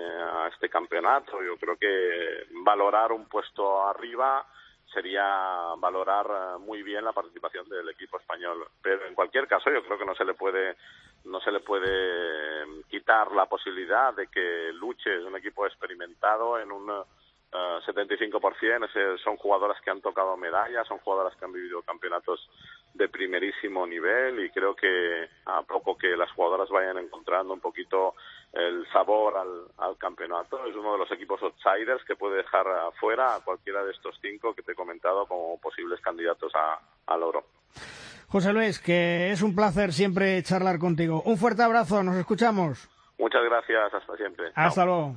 este campeonato, yo creo que valorar un puesto arriba sería valorar muy bien la participación del equipo español. Pero en cualquier caso, yo creo que no se le puede quitar la posibilidad de que Luche es un equipo experimentado en un 75%. Son jugadoras que han tocado medallas, son jugadoras que han vivido campeonatos de primerísimo nivel, y creo que a poco que las jugadoras vayan encontrando un poquito el sabor al campeonato, es uno de los equipos outsiders que puede dejar afuera a cualquiera de estos 5 que te he comentado como posibles candidatos al oro. José Luis, que es un placer siempre charlar contigo. Un fuerte abrazo, nos escuchamos. Muchas gracias, hasta siempre. Hasta luego.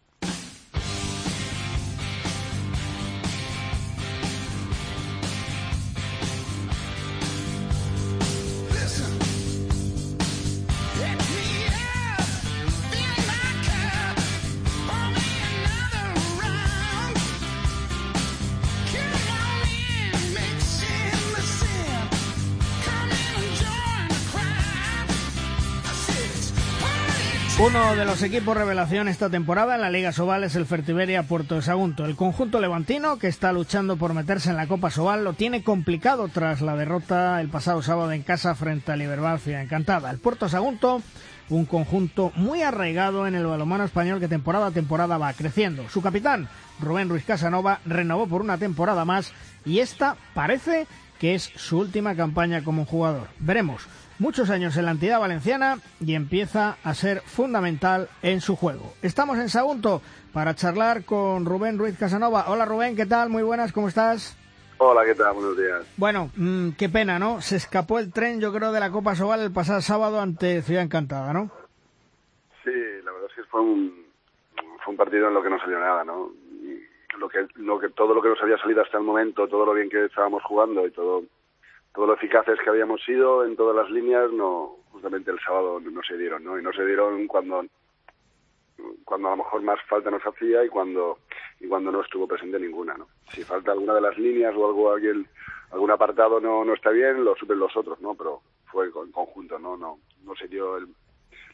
Uno de los equipos revelación esta temporada en la Liga Sobal es el Fertiberia Puerto de Sagunto. El conjunto levantino, que está luchando por meterse en la Copa Sobal, lo tiene complicado tras la derrota el pasado sábado en casa frente al Iberval Ciudad Encantada. El Puerto Sagunto, un conjunto muy arraigado en el balonmano español que temporada a temporada va creciendo. Su capitán, Rubén Ruiz Casanova, renovó por una temporada más y esta parece que es su última campaña como jugador. Veremos. Muchos años en la entidad valenciana y empieza a ser fundamental en su juego. Estamos en Sagunto para charlar con Rubén Ruiz Casanova. Hola Rubén, ¿qué tal? Muy buenas, ¿cómo estás? Hola, ¿qué tal? Buenos días. Bueno, qué pena, ¿no? Se escapó el tren, yo creo, de la Copa Sobal el pasado sábado ante Ciudad Encantada, ¿no? Sí, la verdad es que fue un partido en lo que no salió nada, ¿no? Y todo lo que nos había salido hasta el momento, todo lo bien que estábamos jugando y todo lo eficaces que habíamos sido en todas las líneas, no, justamente el sábado no se dieron, ¿no? Y no se dieron cuando a lo mejor más falta nos hacía y cuando no estuvo presente ninguna, ¿no? Si falta alguna de las líneas o algún apartado no está bien, lo suplen los otros, ¿no? Pero fue en conjunto, ¿no? No se dio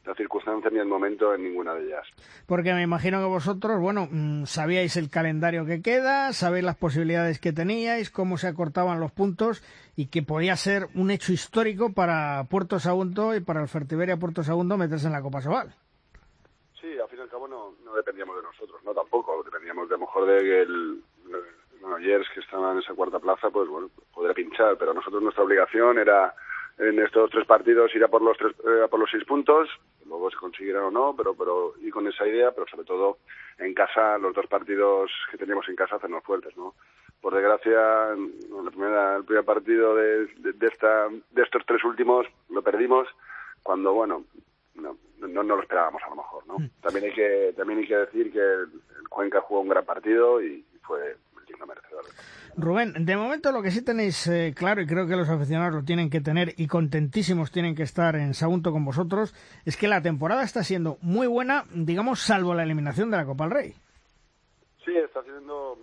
la circunstancia ni el momento en ninguna de ellas. Porque me imagino que vosotros, bueno, sabíais el calendario que queda, sabéis las posibilidades que teníais, cómo se acortaban los puntos y que podía ser un hecho histórico para Puerto Sagunto y para el Fertiberia Puerto Sagunto meterse en la Copa Sobal. Sí, al fin y al cabo no dependíamos de nosotros, no tampoco, dependíamos de lo mejor de que el Granollers, que estaba en esa cuarta plaza, pues bueno, podría pinchar, pero nosotros nuestra obligación era en estos 3 partidos ir a por los 6 puntos, luego se consiguieran o no, pero ir con esa idea, pero sobre todo en casa, los 2 partidos que teníamos en casa, hacernos fuertes, ¿no? Por desgracia, el primer partido de estos 3 últimos lo perdimos cuando, bueno, no lo esperábamos a lo mejor, ¿no? También hay que decir que el Cuenca jugó un gran partido y fue el digno merecedor. Rubén, de momento lo que sí tenéis claro, y creo que los aficionados lo tienen que tener y contentísimos tienen que estar en Sagunto con vosotros, es que la temporada está siendo muy buena, digamos, salvo la eliminación de la Copa del Rey. Sí, está siendo,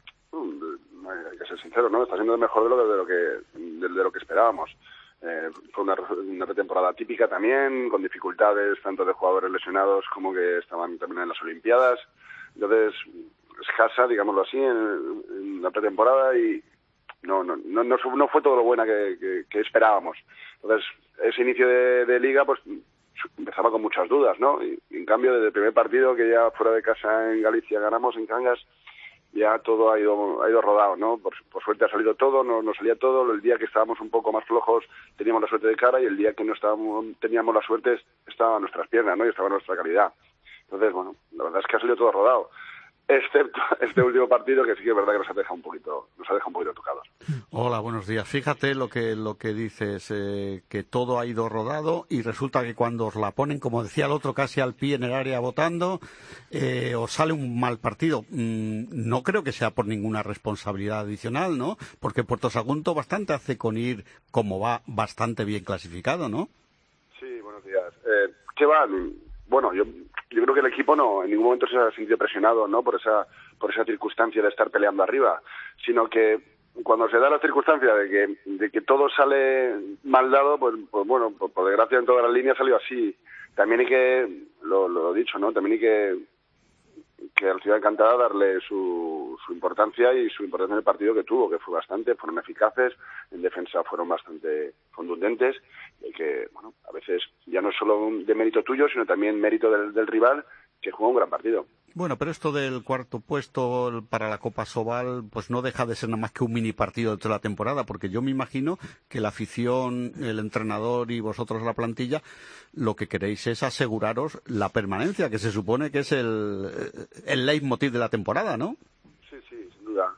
hay que ser sincero, ¿no? Está siendo mejor de lo que esperábamos. Fue una temporada típica también, con dificultades tanto de jugadores lesionados como que estaban también en las Olimpiadas. Entonces, escasa, digámoslo así, en la pretemporada y no fue todo lo buena que esperábamos. Entonces, ese inicio de liga pues empezaba con muchas dudas, ¿no? Y en cambio, desde el primer partido que ya fuera de casa en Galicia ganamos en Cangas, ya todo ha ido rodado, ¿no? Por suerte ha salido todo, no salía todo. El día que estábamos un poco más flojos teníamos la suerte de cara y el día que teníamos la suerte estaba a nuestras piernas, ¿no? Y estaba nuestra calidad. Entonces, bueno, la verdad es que ha salido todo rodado. Excepto este último partido que sí que es verdad que nos ha dejado un poquito tocados. Hola, buenos días. Fíjate lo que dices, que todo ha ido rodado y resulta que cuando os la ponen, como decía el otro, casi al pie en el área votando, os sale un mal partido. No creo que sea por ninguna responsabilidad adicional, ¿no? Porque Puerto Sagunto bastante hace con ir como va bastante bien clasificado, ¿no? Sí, buenos días. ¿Qué va? Bueno, yo creo que el equipo en ningún momento se ha sentido presionado, ¿no? Por esa circunstancia de estar peleando arriba, sino que cuando se da la circunstancia de que todo sale mal dado, pues bueno, por desgracia en todas las líneas salió así. También hay que, lo dicho, ¿no? También hay que a la Ciudad Encantada darle su importancia y su importancia en el partido que tuvo, que fue bastante, fueron eficaces, en defensa fueron bastante contundentes, y que, bueno, a veces ya no es solo de mérito tuyo, sino también mérito del rival, que jugó un gran partido. Bueno, pero esto del cuarto puesto para la Copa Sobal, pues no deja de ser nada más que un mini partido de toda la temporada, porque yo me imagino que la afición, el entrenador y vosotros la plantilla, lo que queréis es aseguraros la permanencia, que se supone que es el leitmotiv de la temporada, ¿no? Sí, sin duda.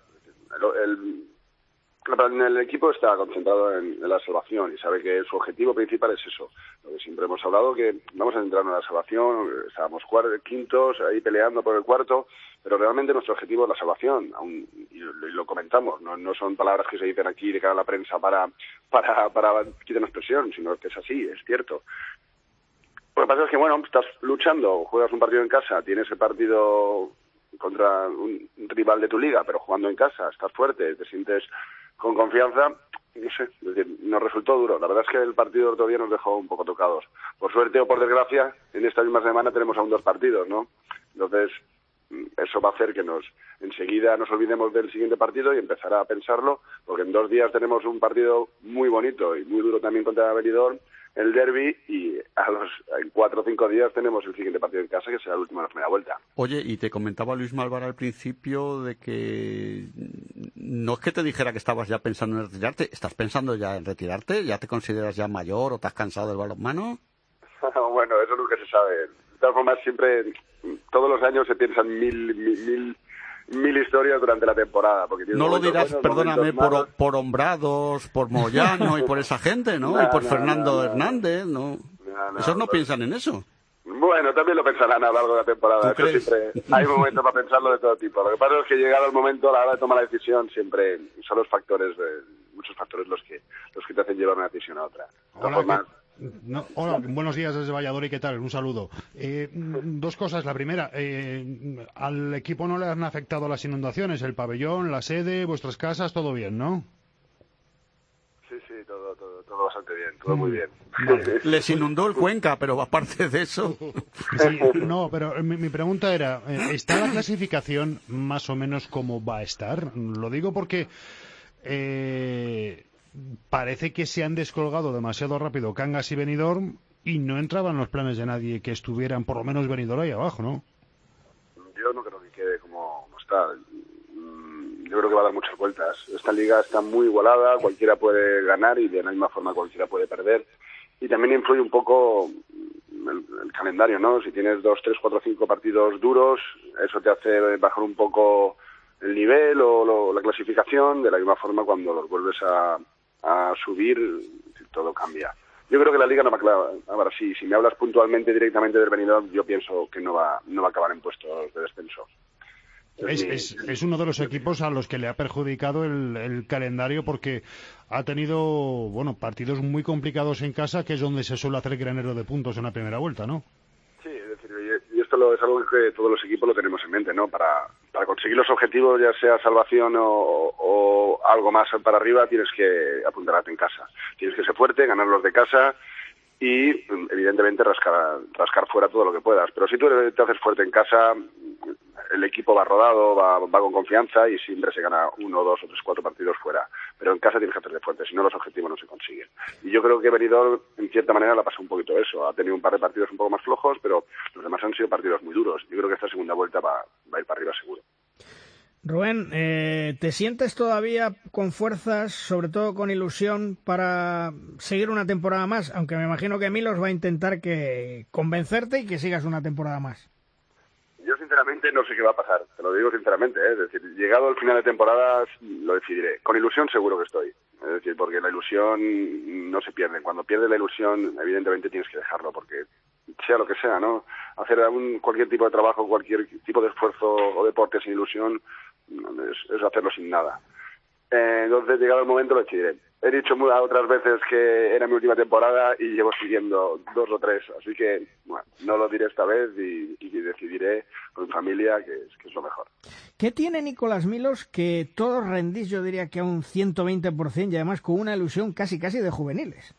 El equipo está concentrado en la salvación y sabe que su objetivo principal es eso. Lo que siempre hemos hablado, que vamos a centrarnos en la salvación, estábamos quintos, ahí peleando por el cuarto, pero realmente nuestro objetivo es la salvación, y lo comentamos, no son palabras que se dicen aquí de cara a la prensa para quitarnos presión, sino que es así, es cierto. Lo que pasa es que, bueno, estás luchando, juegas un partido en casa, tienes el partido contra un rival de tu liga, pero jugando en casa, estás fuerte, te sientes con confianza, no sé, es decir, nos resultó duro. La verdad es que el partido del otro día nos dejó un poco tocados. Por suerte o por desgracia, en esta misma semana tenemos aún 2 partidos, ¿no? Entonces, eso va a hacer que enseguida nos olvidemos del siguiente partido y empezar a pensarlo, porque en 2 días tenemos un partido muy bonito y muy duro también contra Benidorm, el derbi, y en 4 o 5 días tenemos el siguiente partido en casa, que será el último de la primera vuelta. Oye, y te comentaba Luis Malvar al principio de que no es que te dijera que estabas ya pensando en retirarte, ¿estás pensando ya en retirarte? ¿Ya te consideras ya mayor o te has cansado del balonmano? Bueno, eso nunca se sabe. De todas formas, siempre, todos los años se piensan mil historias durante la temporada. Porque no lo dirás, buenos, perdóname, por Hombrados, por Moyano y por esa gente, ¿no? Y por Fernando Hernández, ¿no? Esos no piensan en eso. Bueno, también lo pensarán a lo largo de la temporada. Eso siempre hay momentos para pensarlo de todo tipo. Lo que pasa es que llegado el momento, a la hora de tomar la decisión, siempre son muchos factores los que te hacen llevar una decisión a otra. De todas formas, hola, buenos días desde Valladolid, ¿qué tal? Un saludo. 2 cosas. La primera, al equipo no le han afectado las inundaciones, el pabellón, la sede, vuestras casas, todo bien, ¿no? Sí, todo bastante bien, todo muy bien. Les inundó el Cuenca, pero aparte de eso... Sí, no, pero mi pregunta era, ¿está la clasificación más o menos como va a estar? Lo digo porque parece que se han descolgado demasiado rápido Cangas y Benidorm y no entraban los planes de nadie que estuvieran por lo menos Benidorm ahí abajo, ¿no? Yo no creo que quede como está. Yo creo que va a dar muchas vueltas. Esta liga está muy igualada, cualquiera puede ganar y de la misma forma cualquiera puede perder. Y también influye un poco el calendario, ¿no? Si tienes 2, 3, 4, 5 partidos duros, eso te hace bajar un poco el nivel o la clasificación. De la misma forma, cuando los vuelves a subir, todo cambia. Yo creo que la liga no va a acabar. Ahora, si me hablas puntualmente directamente del Benidorm, yo pienso que no va a acabar en puestos de descenso. Es uno de los equipos a los que le ha perjudicado el calendario porque ha tenido partidos muy complicados en casa, que es donde se suele hacer el granero de puntos en la primera vuelta, ¿no? Sí, es decir, y esto es algo que todos los equipos lo tenemos en mente, ¿no? Para conseguir los objetivos, ya sea salvación o algo más para arriba, tienes que apuntarte en casa. Tienes que ser fuerte, ganar los de casa y, evidentemente, rascar fuera todo lo que puedas. Pero si tú te haces fuerte en casa, el equipo va rodado, va con confianza y siempre se gana 1, 2 o 3, 4 partidos fuera. Pero en casa tienes que hacerte fuerte, si no los objetivos no se consiguen. Y yo creo que Benidorm, en cierta manera, le ha pasado un poquito eso. Ha tenido un par de partidos un poco más flojos, pero los demás han sido partidos muy duros. Yo creo que esta segunda vuelta va a ir para arriba seguro. Rubén, ¿te sientes todavía con fuerzas, sobre todo con ilusión, para seguir una temporada más? Aunque me imagino que Milos va a intentar convencerte y que sigas una temporada más. Yo sinceramente no sé qué va a pasar, te lo digo sinceramente, ¿eh? Es decir, llegado el final de temporada lo decidiré. Con ilusión seguro que estoy, es decir, porque la ilusión no se pierde. Cuando pierdes la ilusión, evidentemente tienes que dejarlo, porque sea lo que sea, ¿no? Hacer cualquier tipo de trabajo, cualquier tipo de esfuerzo o deporte sin ilusión es hacerlo sin nada. Entonces, llegado el momento, lo decidiré. He dicho otras veces que era mi última temporada y llevo siguiendo 2 o 3, así que bueno, no lo diré esta vez y decidiré con mi familia que es lo mejor. ¿Qué tiene Nicolás Milos que todos rendís, yo diría que a un 120% y además con una ilusión casi de juveniles?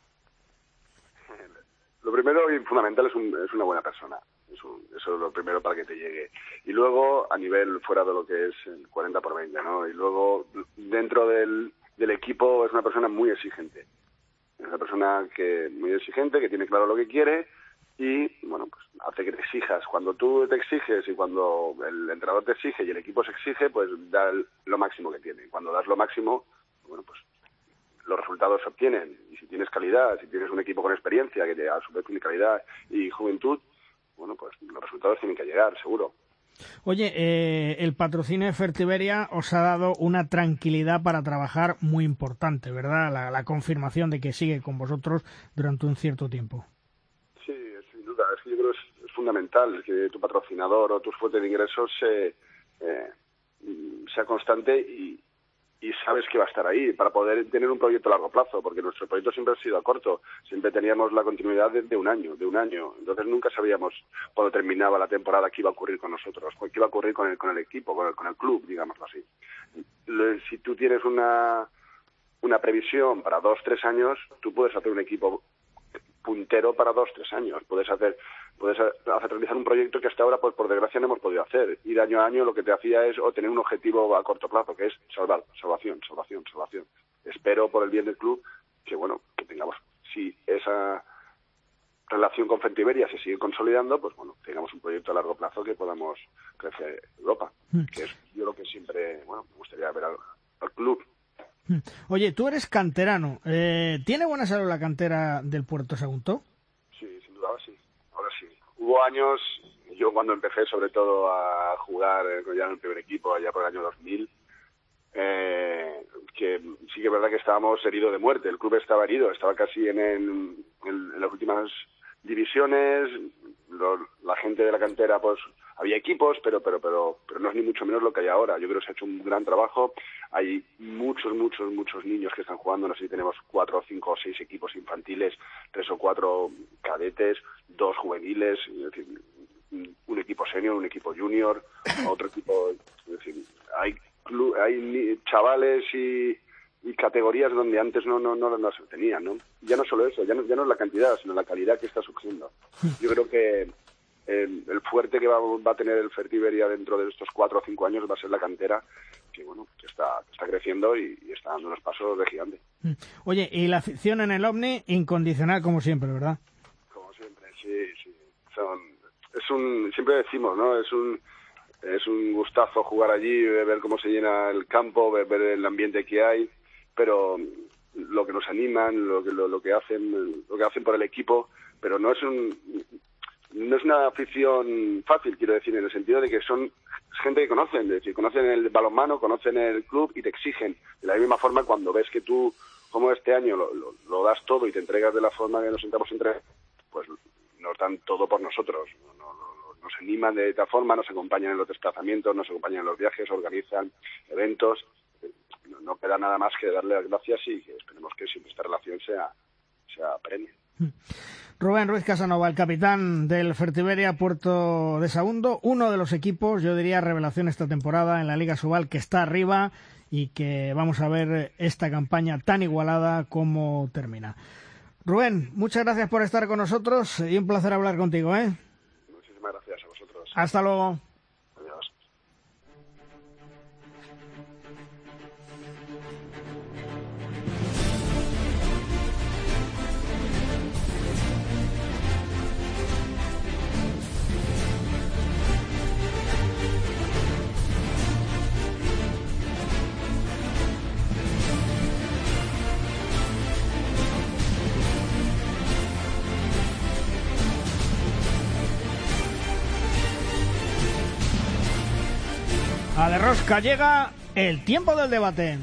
Lo primero y fundamental es una buena persona. Eso es lo primero para que te llegue. Y luego, a nivel fuera de lo que es el 40/20, ¿no? Y luego, dentro del equipo, es una persona muy exigente. Es una persona muy exigente, que tiene claro lo que quiere y, bueno, pues hace que te exijas. Cuando tú te exiges y cuando el entrenador te exige y el equipo se exige, pues da lo máximo que tiene. Cuando das lo máximo, bueno, pues los resultados se obtienen. Y si tienes calidad, si tienes un equipo con experiencia que a su vez tiene calidad y juventud, bueno, pues los resultados tienen que llegar, seguro. Oye, el patrocinio de Fertiberia os ha dado una tranquilidad para trabajar muy importante, ¿verdad? La confirmación de que sigue con vosotros durante un cierto tiempo. Sí, sin duda. Es que yo creo que es fundamental que tu patrocinador o tu fuente de ingresos sea constante y sabes que va a estar ahí para poder tener un proyecto a largo plazo, porque nuestro proyecto siempre ha sido a corto, siempre teníamos la continuidad de un año, entonces nunca sabíamos cuando terminaba la temporada qué iba a ocurrir con nosotros, qué iba a ocurrir con el equipo, con el club, digámoslo así. Si tú tienes una previsión para 2, 3 años, tú puedes hacer un equipo puntero para 2, 3 años, puedes realizar un proyecto que hasta ahora, pues por desgracia, no hemos podido hacer. Ir año a año lo que te hacía es tener un objetivo a corto plazo, que es salvación. Espero, por el bien del club, que tengamos, si esa relación con Fertiberia se sigue consolidando, pues bueno, tengamos un proyecto a largo plazo que podamos crecer Europa, que es yo lo que siempre, me gustaría ver al club. Oye, tú eres canterano. ¿Tiene buena salud la cantera del Puerto Sagunto? Sí, sin duda, sí. Ahora sí. Hubo años, yo cuando empecé sobre todo a jugar ya en el primer equipo, allá por el año 2000, que sí que es verdad que estábamos heridos de muerte. El club estaba herido, estaba casi en las últimas divisiones. La gente de la cantera, pues había equipos, pero no es ni mucho menos lo que hay ahora. Yo creo que se ha hecho un gran trabajo. Hay muchos niños que están jugando. No sé si tenemos 4, 5 o 6 equipos infantiles, 3 o 4 cadetes, 2 juveniles, es decir, un equipo senior, un equipo junior, otro equipo. Es decir, hay chavales y y categorías donde antes no se tenían, ¿no? Ya no solo eso, ya no es la cantidad, sino la calidad que está surgiendo. Yo creo que el fuerte que va a tener el Fertiberia dentro de estos 4 o 5 años va a ser la cantera, que bueno, que está creciendo y está dando unos pasos de gigante. Oye, y la afición en el Omni, incondicional como siempre, ¿verdad? Como siempre, sí. Siempre decimos, ¿no? Es un gustazo jugar allí, ver cómo se llena el campo, ver el ambiente que hay, pero lo que nos animan, lo que hacen por el equipo, pero no es una afición fácil, quiero decir, en el sentido de que son gente que conocen, es decir, conocen el balonmano, conocen el club y te exigen. De la misma forma, cuando ves que tú, como este año, lo das todo y te entregas de la forma que nos sentamos entre, pues nos dan todo por nosotros. Nos animan de esta forma, nos acompañan en los desplazamientos, nos acompañan en los viajes, organizan eventos. No queda nada más que darle las gracias y que esperemos que siempre esta relación sea perenne. Rubén Ruiz Casanova, el capitán del Fertiberia Puerto de Sagunto, uno de los equipos, yo diría, revelación esta temporada en la Liga Sobal, que está arriba y que vamos a ver esta campaña tan igualada como termina. Rubén, muchas gracias por estar con nosotros y un placer hablar contigo, ¿eh? Muchísimas gracias a vosotros. Hasta luego. Adiós. A De Rosca llega el tiempo del debate.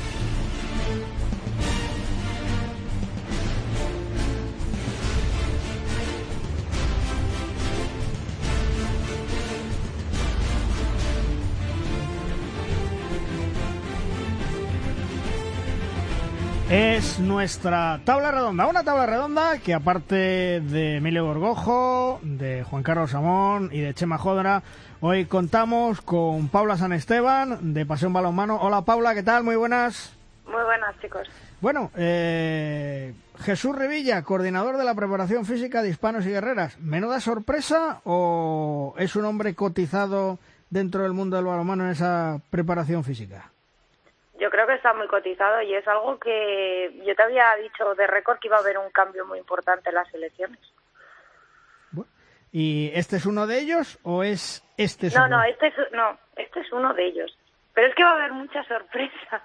Es nuestra tabla redonda, una tabla redonda que aparte de Emilio Gorgojo, de Juan Carlos Amón y de Chema Jodra, hoy contamos con Paula San Esteban de Pasión Balonmano. Hola Paula, ¿qué tal? Muy buenas. Muy buenas, chicos. Bueno, Jesús Revilla, coordinador de la preparación física de Hispanos y Guerreras. ¿Menuda sorpresa o es un hombre cotizado dentro del mundo del balonmano en esa preparación física? Yo creo que está muy cotizado y es algo que yo te había dicho de récord que iba a haber un cambio muy importante en las selecciones. Bueno, ¿y este es uno de ellos o es este? No, este es uno de ellos. Pero es que va a haber muchas sorpresas.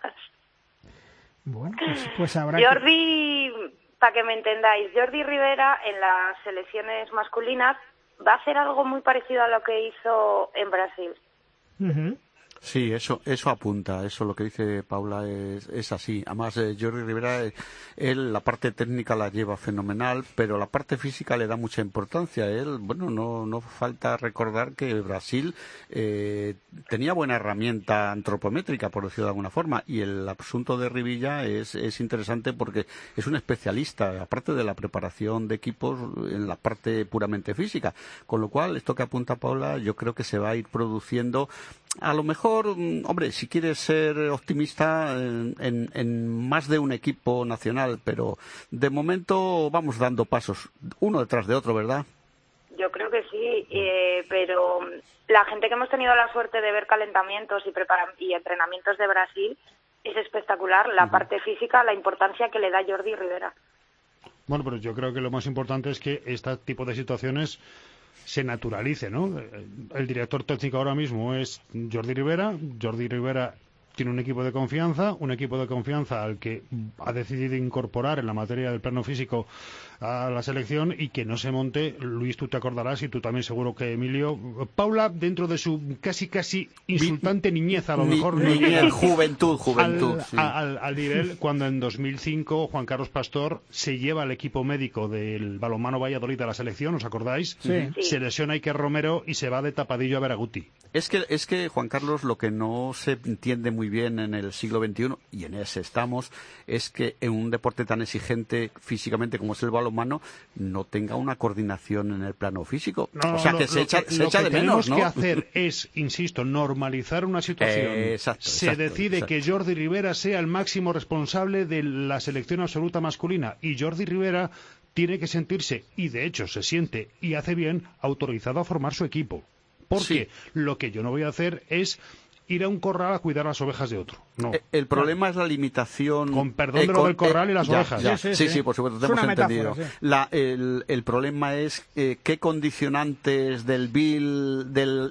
Bueno, pues habrá Jordi, para que me entendáis, Jordi Rivera en las selecciones masculinas va a hacer algo muy parecido a lo que hizo en Brasil. Uh-huh. Sí, eso apunta, eso lo que dice Paula es así. Además, Jordi Rivera, él la parte técnica la lleva fenomenal, pero la parte física le da mucha importancia. Él, bueno, no falta recordar que Brasil tenía buena herramienta antropométrica, por decirlo de alguna forma, y el asunto de Rivilla es interesante porque es un especialista, aparte de la preparación de equipos, en la parte puramente física. Con lo cual, esto que apunta Paula, yo creo que se va a ir produciendo. A lo mejor, hombre, si quieres ser optimista, en más de un equipo nacional, pero de momento vamos dando pasos, uno detrás de otro, ¿verdad? Yo creo que sí, pero la gente que hemos tenido la suerte de ver calentamientos y entrenamientos de Brasil es espectacular, la parte física, la importancia que le da Jordi Rivera. Bueno, pero yo creo que lo más importante es que este tipo de situaciones se naturalice, ¿no? El director técnico ahora mismo es Jordi Rivera. Jordi Rivera tiene un equipo de confianza al que ha decidido incorporar en la materia del plano físico a la selección y que no se monte, Luis, tú te acordarás y tú también seguro que Emilio, Paula dentro de su casi insultante niñez a lo mejor. Juventud. Sí. Al Direl, cuando en 2005 Juan Carlos Pastor se lleva al equipo médico del balonmano Valladolid a la selección, ¿os acordáis? Sí. Se lesiona Iker Romero y se va de tapadillo a ver a Guti. Es que Juan Carlos lo que no se entiende muy bien en el siglo XXI, y en ese estamos, es que en un deporte tan exigente físicamente como es el balonmano, no tenga una coordinación en el plano físico. No, o sea, que se echa de menos, ¿no? Lo que tenemos que hacer es, insisto, normalizar una situación. Se decide que Jordi Rivera sea el máximo responsable de la selección absoluta masculina, y Jordi Rivera tiene que sentirse, y de hecho se siente y hace bien, autorizado a formar su equipo. Porque lo que yo no voy a hacer es ir a un corral a cuidar las ovejas de otro. No. El problema es la limitación... Con perdón de lo del corral y las ovejas. Sí, por supuesto, te hemos entendido. El problema es qué condicionantes del bill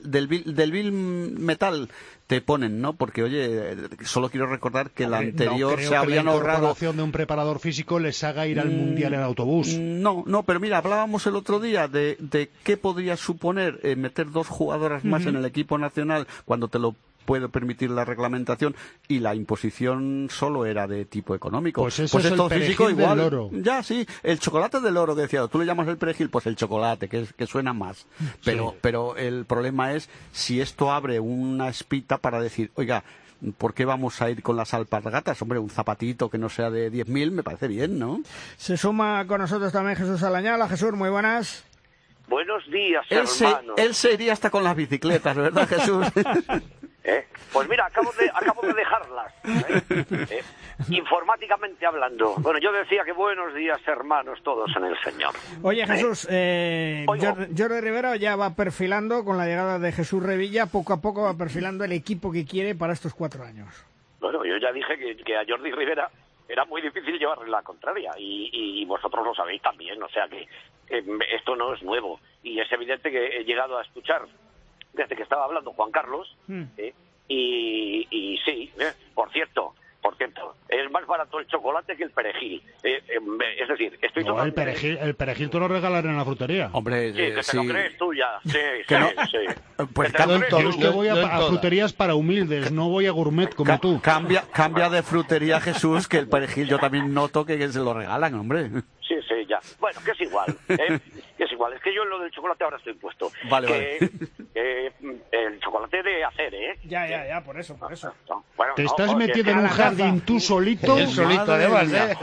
metal te ponen, ¿no? Porque, oye, solo quiero recordar que el anterior se habían ahorrado... la incorporación de un preparador físico les haga ir al Mundial en autobús. No, pero mira, hablábamos el otro día de qué podría suponer meter 2 jugadoras más en el equipo nacional cuando te lo puede permitir la reglamentación, y la imposición solo era de tipo económico. Pues eso es esto el perejil físico igual. del loro. Ya, sí, el chocolate del oro que decía, tú le llamas el perejil, pues el chocolate, que suena más. Pero el problema es si esto abre una espita para decir, oiga, ¿por qué vamos a ir con las alpargatas? Hombre, un zapatito que no sea de 10.000 me parece bien, ¿no? Se suma con nosotros también Jesús Alañala. Jesús, muy buenas. Buenos días, hermanos. Él se iría hasta con las bicicletas, ¿verdad, Jesús? Pues mira, acabo de dejarlas, informáticamente hablando. Bueno, yo decía que buenos días, hermanos, todos en el Señor. Oye, Jesús, Jordi Rivera ya va perfilando, con la llegada de Jesús Revilla, poco a poco va perfilando el equipo que quiere para estos 4 años. Bueno, yo ya dije que a Jordi Rivera era muy difícil llevarle la contraria, y vosotros lo sabéis también, o sea que esto no es nuevo, y es evidente que he llegado a escuchar desde que estaba hablando Juan Carlos, y sí, por cierto, es más barato el chocolate que el perejil. Es decir, estoy totalmente... El perejil te lo regalarán en la frutería. Hombre, sí, que te lo crees tú ya. Sí. Pues yo es que voy a fruterías para humildes, no voy a gourmet como tú. Cambia de frutería, Jesús, que el perejil yo también noto que se lo regalan, hombre. Sí, ya. Bueno, que es igual. Que es igual. Es que yo en lo del chocolate ahora estoy puesto. Vale. El chocolate de hacer, Ya, por eso. Bueno, te estás metiendo en un jardín tú solito. Él solito, además,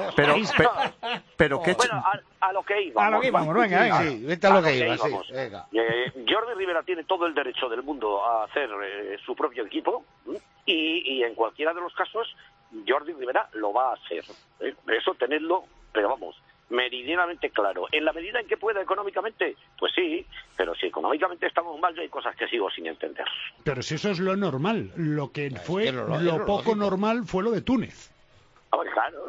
Pero qué... Bueno, a lo que íbamos. A lo que íbamos, venga. Sí, vete a lo que ibas, sí, venga. Jordi Rivera tiene todo el derecho del mundo a hacer su propio equipo, y en cualquiera de los casos Jordi Rivera lo va a hacer. Eso tenedlo, pero vamos, meridianamente claro. En la medida en que pueda económicamente, pues sí, pero si económicamente estamos mal, yo hay cosas que sigo sin entender. Pero si eso es lo normal, lo que fue lo poco normal fue lo de Túnez. Claro.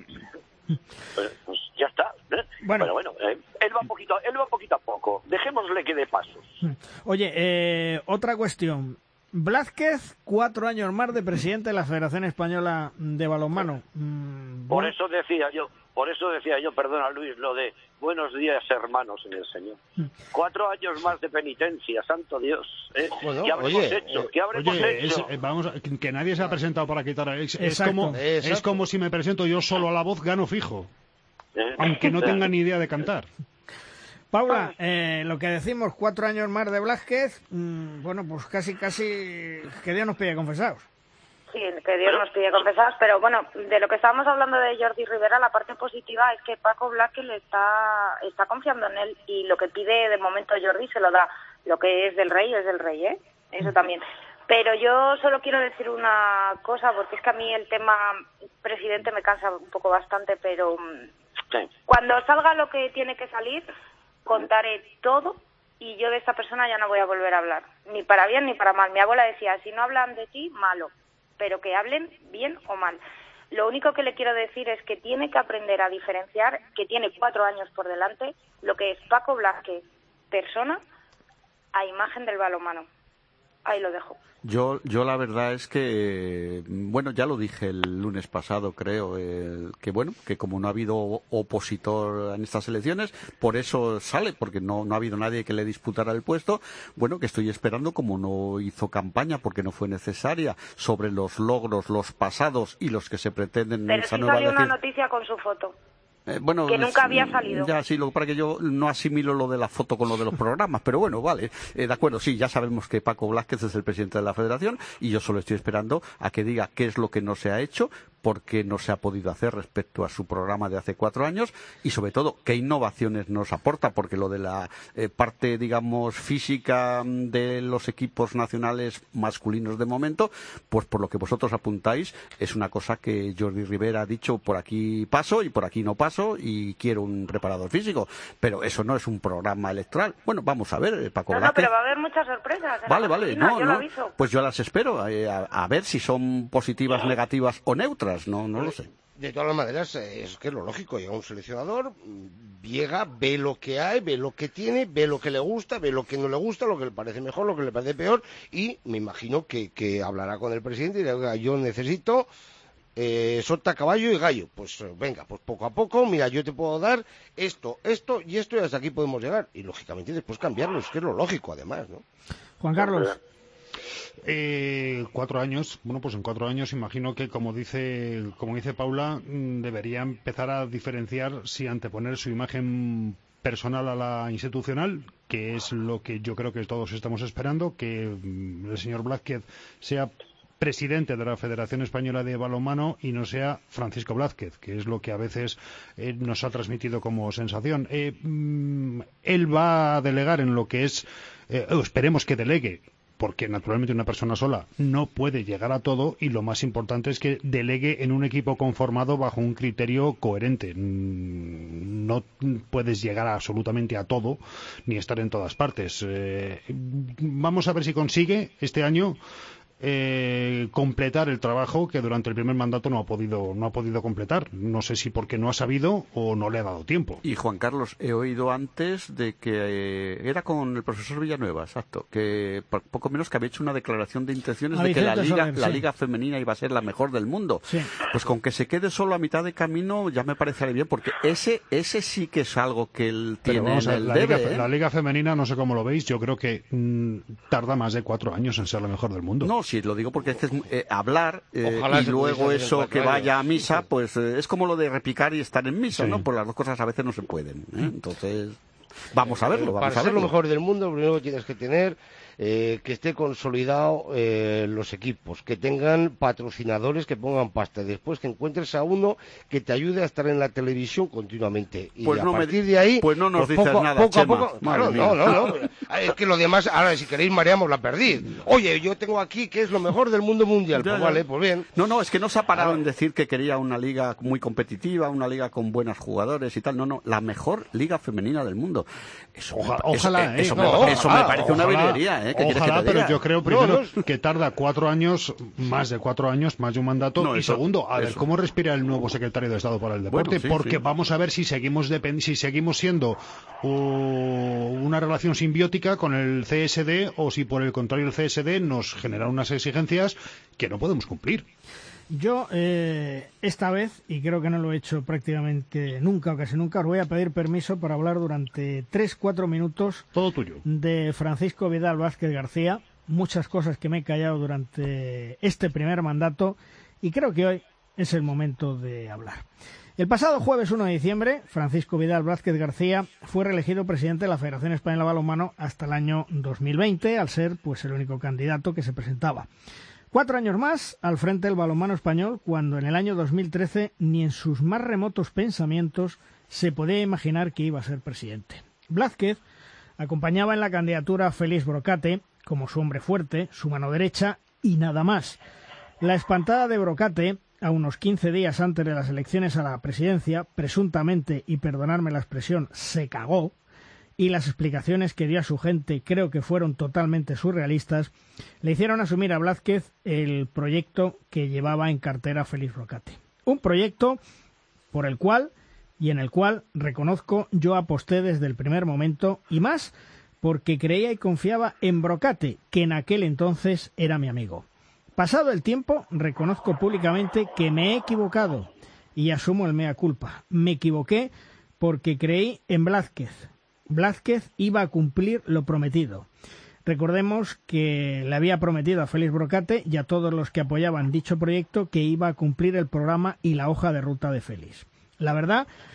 Pues ya está. Pero bueno, él va poquito a poco. Dejémosle que dé pasos. Oye, otra cuestión. Blázquez, 4 años más de presidente de la Federación Española de Balonmano. Por eso decía yo, perdona Luis, lo de buenos días, hermanos en el Señor. 4 años más de penitencia, santo Dios. Bueno, ¿Qué habremos hecho? ¿Qué habremos hecho? Vamos, que nadie se ha presentado para quitar. Es como si me presento yo solo a la voz, gano fijo. Aunque no tenga ni idea de cantar. Paula, lo que decimos, 4 años más de Blázquez, bueno, pues casi que Dios nos pide confesados. Sí, que Dios nos pide confesados, pero bueno, de lo que estábamos hablando de Jordi Rivera, la parte positiva es que Paco Blázquez le está confiando en él, y lo que pide de momento Jordi se lo da. Lo que es del Rey, eso también. Pero yo solo quiero decir una cosa, porque es que a mí el tema presidente me cansa un poco bastante, pero cuando salga lo que tiene que salir, contaré todo, y yo de esta persona ya no voy a volver a hablar, ni para bien ni para mal. Mi abuela decía, si no hablan de ti, malo, pero que hablen bien o mal. Lo único que le quiero decir es que tiene que aprender a diferenciar, que tiene 4 años por delante, lo que es Paco Blázquez, persona, a imagen del balonmano. Ahí lo dejo. Yo la verdad es que, bueno, ya lo dije el lunes pasado, creo, que como no ha habido opositor en estas elecciones, por eso sale, porque no ha habido nadie que le disputara el puesto. Bueno, que estoy esperando, como no hizo campaña porque no fue necesaria, sobre los logros, los pasados y los que se pretenden en esa nueva elección. Pero sí salió una noticia con su foto. Bueno, que nunca había salido. Ya, sí, lo que pasa es que yo no asimilo lo de la foto con lo de los programas, pero bueno, vale, de acuerdo, sí, ya sabemos que Paco Blázquez es el presidente de la Federación y yo solo estoy esperando a que diga qué es lo que no se ha hecho, por qué no se ha podido hacer respecto a su programa de hace 4 años y sobre todo qué innovaciones nos aporta, porque lo de la parte, digamos, física de los equipos nacionales masculinos de momento, pues por lo que vosotros apuntáis, es una cosa que Jordi Rivera ha dicho, por aquí paso y por aquí no paso y quiero un preparador físico, pero eso no es un programa electoral. Bueno, vamos a ver, Paco Blázquez. No, pero va a haber muchas sorpresas. Vale, no, pues yo las espero, a ver si son positivas, negativas o neutras, no lo sé. De todas maneras, es que es lo lógico, llega un seleccionador, llega, ve lo que hay, ve lo que tiene, ve lo que le gusta, ve lo que no le gusta, lo que le parece mejor, lo que le parece peor, y me imagino que hablará con el presidente y le diga, yo necesito sota, caballo y gallo. Pues venga, pues poco a poco, mira, yo te puedo dar esto y esto, y hasta aquí podemos llegar. Y lógicamente después cambiarlo, es que es lo lógico además, ¿no? Juan Carlos. 4 años, bueno, pues en 4 años imagino que, como dice Paula, debería empezar a diferenciar si anteponer su imagen personal a la institucional, que es lo que yo creo que todos estamos esperando, que el señor Blázquez sea presidente de la Federación Española de Balonmano y no sea Francisco Blázquez, que es lo que a veces nos ha transmitido como sensación. Él va a delegar en lo que es, esperemos que delegue, porque naturalmente una persona sola no puede llegar a todo, y lo más importante es que delegue en un equipo conformado bajo un criterio coherente. No puedes llegar absolutamente a todo ni estar en todas partes. Vamos a ver si consigue este año completar el trabajo que durante el primer mandato no ha podido completar. No sé si porque no ha sabido o no le ha dado tiempo. Y Juan Carlos, he oído antes de que era con el profesor Villanueva, exacto, que poco menos que había hecho una declaración de intenciones de que la liga femenina iba a ser la mejor del mundo. Sí. Pues con que se quede solo a mitad de camino ya me parece bien, porque ese sí que es algo que él tiene en el debe. La liga femenina, no sé cómo lo veis, yo creo que tarda más de 4 años en ser la mejor del mundo. No, sí, lo digo porque es hablar y luego eso que vaya a misa, pues es como lo de repicar y estar en misa, sí, ¿no? Pues las dos cosas a veces no se pueden, ¿eh? Entonces, vamos a verlo. Para ser lo mejor del mundo, lo primero que tienes que tener que esté consolidado los equipos, que tengan patrocinadores que pongan pasta, después que encuentres a uno que te ayude a estar en la televisión continuamente, y pues a partir de ahí pues no nos pues dices nada, poco a poco, claro, no, es que lo demás, ahora si queréis mareamos la perdiz. Oye, yo tengo aquí que es lo mejor del mundo mundial, pues vale, pues bien. No, es que no se ha parado en decir que quería una liga muy competitiva, una liga con buenos jugadores y tal, no, la mejor liga femenina del mundo. Eso me parece una virguería, ¿eh? Ojalá, pero yo creo primero que tarda 4 años, más de 4 años, más de un mandato, y segundo, a ver cómo respira el nuevo secretario de Estado para el Deporte, porque vamos a ver si seguimos siendo una relación simbiótica con el CSD, o si por el contrario el CSD nos genera unas exigencias que no podemos cumplir. Yo, esta vez, y creo que no lo he hecho prácticamente nunca, o casi nunca, os voy a pedir permiso para hablar durante 3-4 minutos. Todo tuyo. De Francisco Vidal Vázquez García. Muchas cosas que me he callado durante este primer mandato, y creo que hoy es el momento de hablar. El pasado jueves 1 de diciembre, Francisco Vidal Vázquez García fue reelegido presidente de la Federación Española de Balonmano hasta el año 2020, al ser pues el único candidato que se presentaba. 4 años más al frente del balonmano español, cuando en el año 2013 ni en sus más remotos pensamientos se podía imaginar que iba a ser presidente. Blázquez acompañaba en la candidatura a Félix Brocate como su hombre fuerte, su mano derecha y nada más. La espantada de Brocate, a unos 15 días antes de las elecciones a la presidencia, presuntamente, y perdonadme la expresión, se cagó, y las explicaciones que dio a su gente creo que fueron totalmente surrealistas, le hicieron asumir a Blázquez el proyecto que llevaba en cartera Félix Brocate. Un proyecto por el cual y en el cual, reconozco, yo aposté desde el primer momento, y más porque creía y confiaba en Brocate, que en aquel entonces era mi amigo. Pasado el tiempo, reconozco públicamente que me he equivocado y asumo el mea culpa. Me equivoqué porque creí en Blázquez. Blázquez iba a cumplir lo prometido. Recordemos que le había prometido a Félix Brocate y a todos los que apoyaban dicho proyecto que iba a cumplir el programa y la hoja de ruta de Félix. La verdad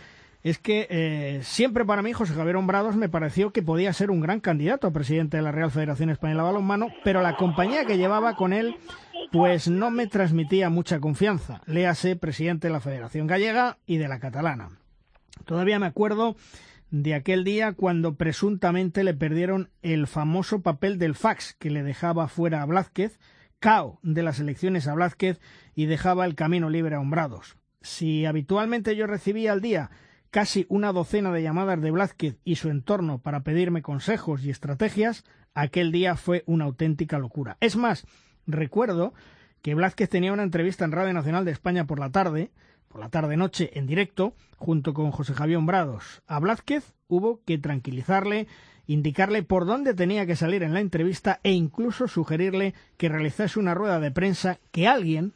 es que siempre para mí José Javier Hombrados me pareció que podía ser un gran candidato a presidente de la Real Federación Española de Balonmano, pero la compañía que llevaba con él pues no me transmitía mucha confianza. Léase presidente de la Federación Gallega y de la Catalana. Todavía me acuerdo de aquel día cuando presuntamente le perdieron el famoso papel del fax que le dejaba fuera a Blázquez, cao de las elecciones a Blázquez y dejaba el camino libre a Hombrados. Si habitualmente yo recibía al día casi una docena de llamadas de Blázquez y su entorno para pedirme consejos y estrategias, aquel día fue una auténtica locura. Es más, recuerdo que Blázquez tenía una entrevista en Radio Nacional de España por la tarde-noche en directo, junto con José Javier Hombrados. A Blázquez hubo que tranquilizarle, indicarle por dónde tenía que salir en la entrevista e incluso sugerirle que realizase una rueda de prensa que alguien,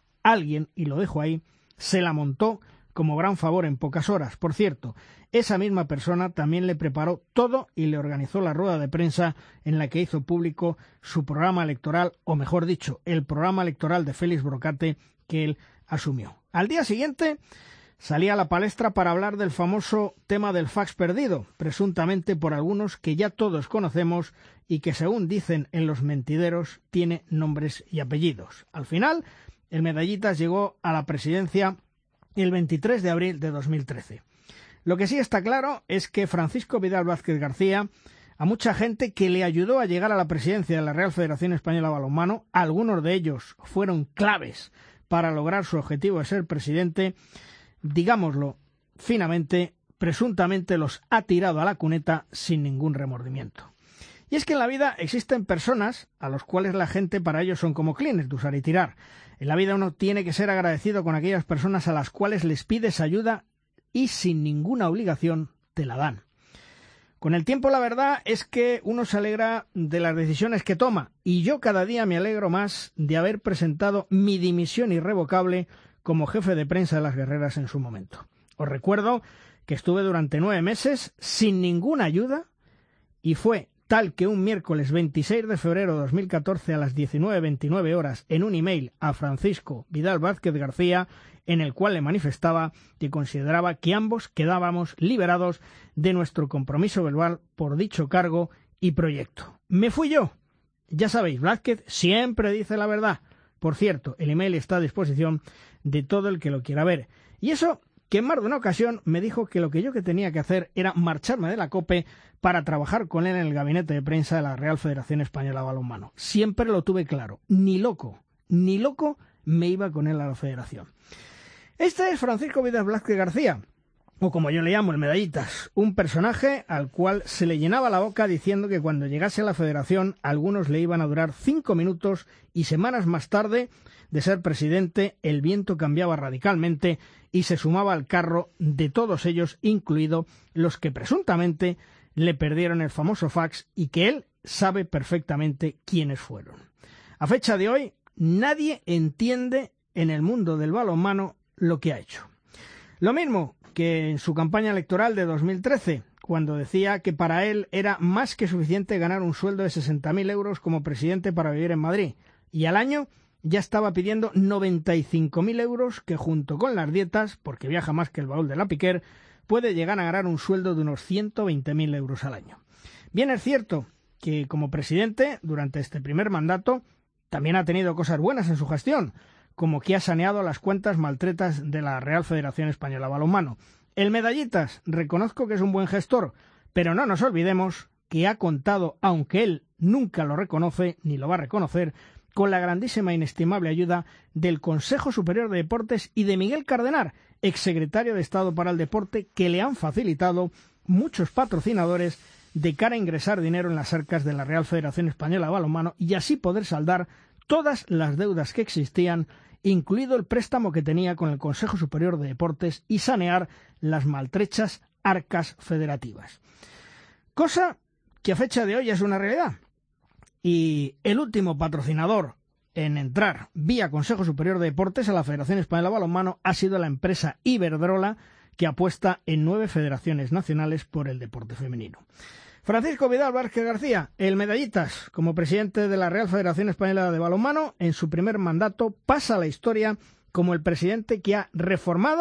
y lo dejo ahí, se la montó como gran favor en pocas horas. Por cierto, esa misma persona también le preparó todo y le organizó la rueda de prensa en la que hizo público su programa electoral, o mejor dicho, el programa electoral de Félix Brocate que él asumió. Al día siguiente salía a la palestra para hablar del famoso tema del fax perdido, presuntamente por algunos que ya todos conocemos y que, según dicen en los mentideros, tiene nombres y apellidos. Al final, el Medallitas llegó a la presidencia el 23 de abril de 2013. Lo que sí está claro es que Francisco Vidal Vázquez García, a mucha gente que le ayudó a llegar a la presidencia de la Real Federación Española de Balonmano, algunos de ellos fueron claves para lograr su objetivo de ser presidente, digámoslo finamente, presuntamente los ha tirado a la cuneta sin ningún remordimiento. Y es que en la vida existen personas a los cuales la gente para ellos son como clines de usar y tirar. En la vida uno tiene que ser agradecido con aquellas personas a las cuales les pides ayuda y sin ninguna obligación te la dan. Con el tiempo la verdad es que uno se alegra de las decisiones que toma, y yo cada día me alegro más de haber presentado mi dimisión irrevocable como jefe de prensa de las Guerreras en su momento. Os recuerdo que estuve durante 9 meses sin ninguna ayuda y fue tal que un miércoles 26 de febrero de 2014 a las 19:29 horas en un email a Francisco Vidal Vázquez García, en el cual le manifestaba que consideraba que ambos quedábamos liberados de nuestro compromiso verbal por dicho cargo y proyecto. Me fui yo. Ya sabéis, Blázquez siempre dice la verdad. Por cierto, el email está a disposición de todo el que lo quiera ver. Y eso que en más de una ocasión me dijo que lo que yo tenía que hacer era marcharme de la COPE para trabajar con él en el gabinete de prensa de la Real Federación Española de Balonmano. Siempre lo tuve claro. Ni loco me iba con él a la federación. Este es Francisco Vidal Vázquez García, o como yo le llamo, el Medallitas, un personaje al cual se le llenaba la boca diciendo que cuando llegase a la federación algunos le iban a durar 5 minutos y semanas más tarde de ser presidente el viento cambiaba radicalmente y se sumaba al carro de todos ellos, incluido los que presuntamente le perdieron el famoso fax y que él sabe perfectamente quiénes fueron. A fecha de hoy, nadie entiende en el mundo del balonmano lo que ha hecho. Lo mismo que en su campaña electoral de 2013, cuando decía que para él era más que suficiente ganar un sueldo de 60.000 euros como presidente para vivir en Madrid, y al año ya estaba pidiendo 95.000 euros que junto con las dietas, porque viaja más que el baúl de la Piquer, puede llegar a ganar un sueldo de unos 120.000 euros al año. Bien es cierto que como presidente, durante este primer mandato, también ha tenido cosas buenas en su gestión, como que ha saneado las cuentas maltretas de la Real Federación Española de Balonmano. El Medallitas, reconozco que es un buen gestor, pero no nos olvidemos que ha contado, aunque él nunca lo reconoce ni lo va a reconocer, con la grandísima e inestimable ayuda del Consejo Superior de Deportes y de Miguel Cardenar, exsecretario de Estado para el Deporte, que le han facilitado muchos patrocinadores de cara a ingresar dinero en las arcas de la Real Federación Española de Balonmano y así poder saldar todas las deudas que existían, incluido el préstamo que tenía con el Consejo Superior de Deportes, y sanear las maltrechas arcas federativas. Cosa que a fecha de hoy es una realidad. Y el último patrocinador en entrar vía Consejo Superior de Deportes a la Federación Española de Balonmano ha sido la empresa Iberdrola, que apuesta en 9 federaciones nacionales por el deporte femenino. Francisco Vidal Vázquez García, el Medallitas, como presidente de la Real Federación Española de Balonmano, en su primer mandato pasa a la historia como el presidente que ha reformado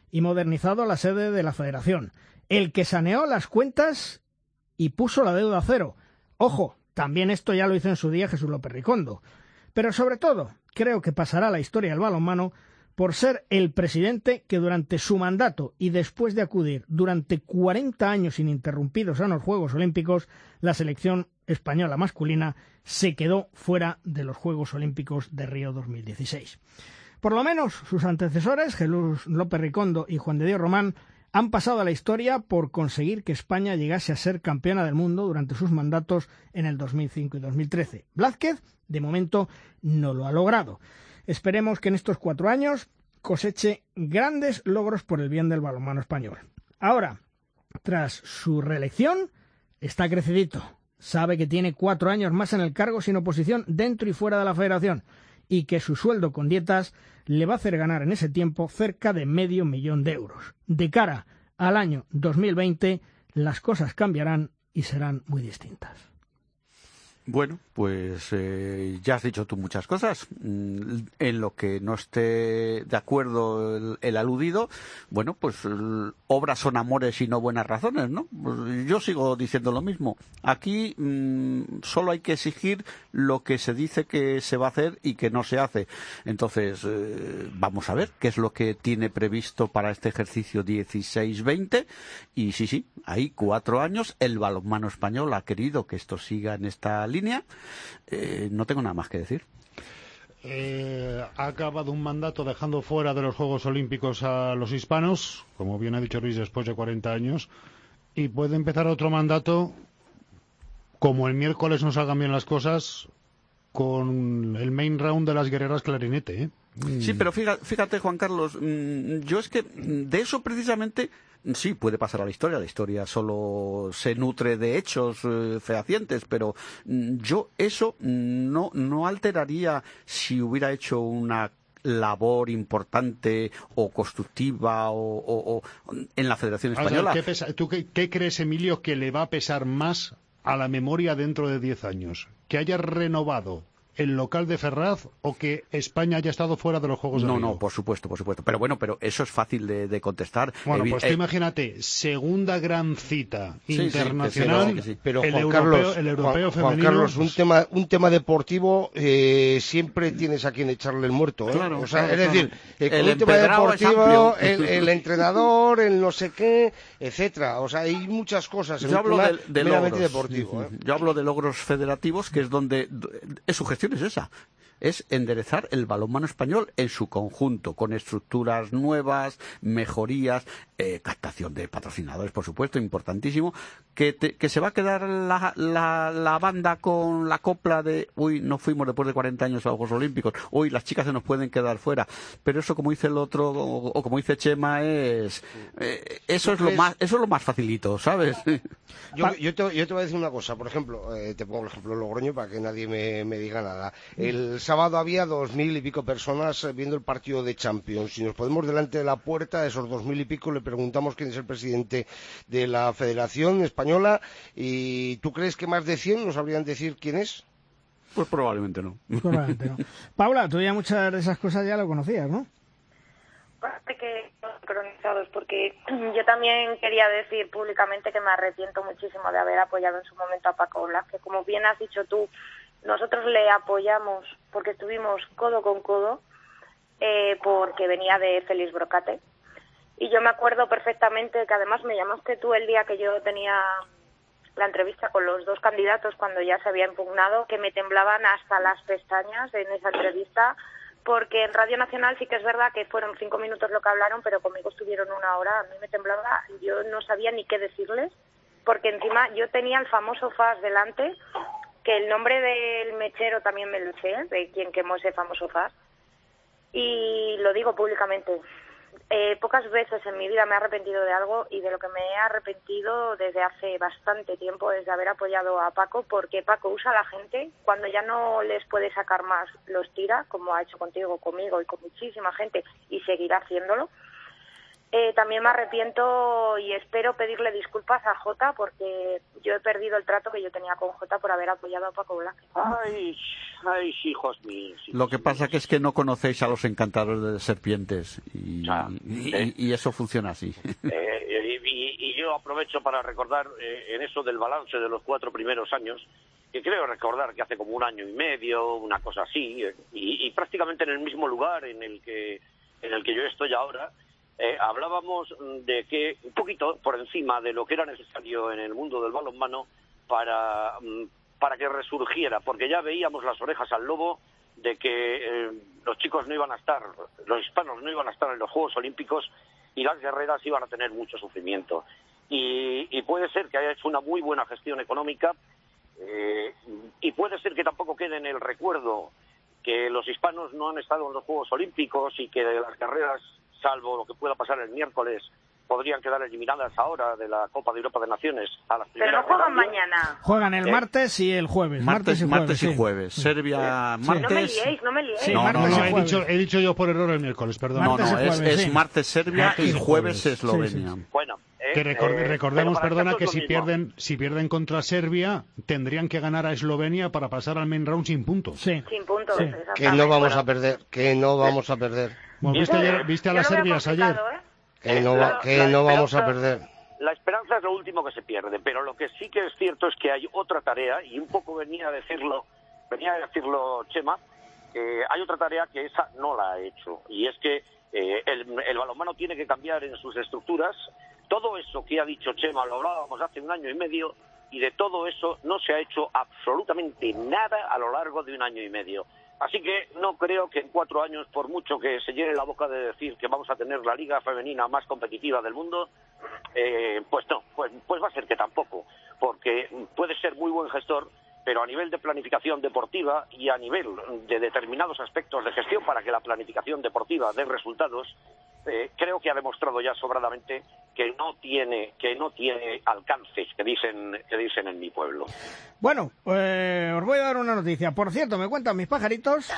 y modernizado la sede de la Federación, el que saneó las cuentas y puso la deuda a cero. Ojo, también esto ya lo hizo en su día Jesús López Ricondo. Pero sobre todo, creo que pasará a la historia del balonmano por ser el presidente que durante su mandato y después de acudir durante 40 años ininterrumpidos a los Juegos Olímpicos, la selección española masculina se quedó fuera de los Juegos Olímpicos de Río 2016. Por lo menos sus antecesores, Jesús López Ricondo y Juan de Dios Román, han pasado a la historia por conseguir que España llegase a ser campeona del mundo durante sus mandatos en el 2005 y 2013. Blázquez, de momento, no lo ha logrado. Esperemos que en estos 4 años coseche grandes logros por el bien del balonmano español. Ahora, tras su reelección, está crecidito. Sabe que tiene 4 años más en el cargo sin oposición dentro y fuera de la Federación y que su sueldo con dietas le va a hacer ganar en ese tiempo cerca de $500.000 de euros. De cara al año 2020, las cosas cambiarán y serán muy distintas. Bueno, pues ya has dicho tú muchas cosas. En lo que no esté de acuerdo el aludido, bueno, pues obras son amores y no buenas razones, ¿no? Pues yo sigo diciendo lo mismo. Aquí solo hay que exigir lo que se dice que se va a hacer y que no se hace. Entonces, vamos a ver qué es lo que tiene previsto para este ejercicio 16-20. Y sí, hay 4 años. El balonmano español ha querido que esto siga en esta línea. No tengo nada más que decir. Ha acabado un mandato dejando fuera de los Juegos Olímpicos a los hispanos, como bien ha dicho Luis, después de 40 años, y puede empezar otro mandato, como el miércoles no salgan bien las cosas, con el main round de las guerreras clarinete, ¿eh? Sí, pero fíjate, Juan Carlos, yo es que de eso precisamente sí puede pasar a la historia. La historia solo se nutre de hechos fehacientes, pero yo eso no alteraría si hubiera hecho una labor importante o constructiva o en la Federación Española. ¿Tú qué crees, Emilio, que le va a pesar más a la memoria dentro de 10 años? ¿Que haya renovado el local de Ferraz o que España haya estado fuera de los Juegos de Río? No, por supuesto. Pero eso es fácil de contestar. Bueno, pues tú imagínate, segunda gran cita internacional, sí. Pero el europeo femenino. Juan Carlos, un tema deportivo siempre tienes a quien echarle el muerto, ¿eh? Claro, es decir, el un tema deportivo, el entrenador, el no sé qué, etcétera. O sea, hay muchas cosas en yo un hablo tema meramente deportivo, ¿eh? Yo hablo de logros federativos, que es donde es su gestión es esa. Es enderezar el balonmano español en su conjunto, con estructuras nuevas, mejorías, captación de patrocinadores, por supuesto, importantísimo, que se va a quedar la banda con la copla de no fuimos después de 40 años a los Juegos Olímpicos, las chicas se nos pueden quedar fuera, pero eso, como dice el otro, o como dice Chema, eso es lo más facilito, ¿sabes? Yo te voy a decir una cosa, por ejemplo, te pongo el ejemplo de Logroño para que nadie me diga nada. El sábado había 2.000 y pico personas viendo el partido de Champions. Si nos ponemos delante de la puerta, esos 2.000 y pico, le preguntamos quién es el presidente de la Federación Española, y ¿tú crees que más de 100 nos sabrían decir quién es? Pues probablemente no. Paula, tú ya muchas de esas cosas ya lo conocías, ¿no? Que sincronizados, porque yo también quería decir públicamente que me arrepiento muchísimo de haber apoyado en su momento a Paco Blázquez. Como bien has dicho tú, nosotros le apoyamos porque estuvimos codo con codo, porque venía de Félix Brocate. Y yo me acuerdo perfectamente que además me llamaste tú el día que yo tenía la entrevista con los 2 candidatos, cuando ya se había impugnado, que me temblaban hasta las pestañas en esa entrevista, porque en Radio Nacional sí que es verdad que fueron 5 minutos lo que hablaron, pero conmigo estuvieron 1 hora. A mí me temblaba, yo no sabía ni qué decirles, porque encima yo tenía el famoso FAS delante, que el nombre del mechero también me lo sé, de quien quemó ese famoso FAS, y lo digo públicamente. Pocas veces en mi vida me he arrepentido de algo, y de lo que me he arrepentido desde hace bastante tiempo es de haber apoyado a Paco, porque Paco usa a la gente cuando ya no les puede sacar más, los tira, como ha hecho contigo, conmigo y con muchísima gente, y seguirá haciéndolo. También me arrepiento y espero pedirle disculpas a Jota porque yo he perdido el trato que yo tenía con Jota por haber apoyado a Paco Velázquez. Ay, hijos míos. Lo que pasa que es que no conocéis a los encantadores de serpientes y eso funciona así. Y yo aprovecho para recordar en eso del balance de los 4 primeros años, que creo recordar que hace como 1 año y medio, una cosa así, y prácticamente en el mismo lugar en el que yo estoy ahora, hablábamos de que un poquito por encima de lo que era necesario en el mundo del balonmano para que resurgiera, porque ya veíamos las orejas al lobo de que los chicos no iban a estar, los hispanos no iban a estar en los Juegos Olímpicos y las guerreras iban a tener mucho sufrimiento. Y puede ser que haya hecho una muy buena gestión económica y puede ser que tampoco quede en el recuerdo que los hispanos no han estado en los Juegos Olímpicos y que las carreras, salvo lo que pueda pasar el miércoles, podrían quedar eliminadas ahora de la Copa de Europa de Naciones a las primeras. Pero no juegan mañana. Juegan el martes y el jueves. Martes y jueves. Serbia, martes. No me liéis. Sí, he dicho yo por error el miércoles, perdón. Es martes Serbia y jueves Eslovenia. Sí. Bueno, que recordemos, perdona, que si pierden contra Serbia, tendrían que ganar a Eslovenia para pasar al main round sin puntos. Sí. Sin puntos. Sí. Que no vamos a perder, que no vamos a perder. Bueno, ¿viste a las serbias ayer? Que no vamos a perder. La esperanza es lo último que se pierde, pero lo que sí que es cierto es que hay otra tarea, y un poco venía a decirlo Chema, hay otra tarea que esa no la ha hecho, y es que el balonmano tiene que cambiar en sus estructuras. Todo eso que ha dicho Chema lo hablábamos hace 1 año y medio, y de todo eso no se ha hecho absolutamente nada a lo largo de 1 año y medio. Así que no creo que en 4 años, por mucho que se llene la boca de decir que vamos a tener la liga femenina más competitiva del mundo, pues no, pues va a ser que tampoco, porque puede ser muy buen gestor, pero a nivel de planificación deportiva y a nivel de determinados aspectos de gestión para que la planificación deportiva dé resultados, creo que ha demostrado ya sobradamente que no tiene alcances que dicen en mi pueblo. Bueno, os voy a dar una noticia. Por cierto, me cuentan mis pajaritos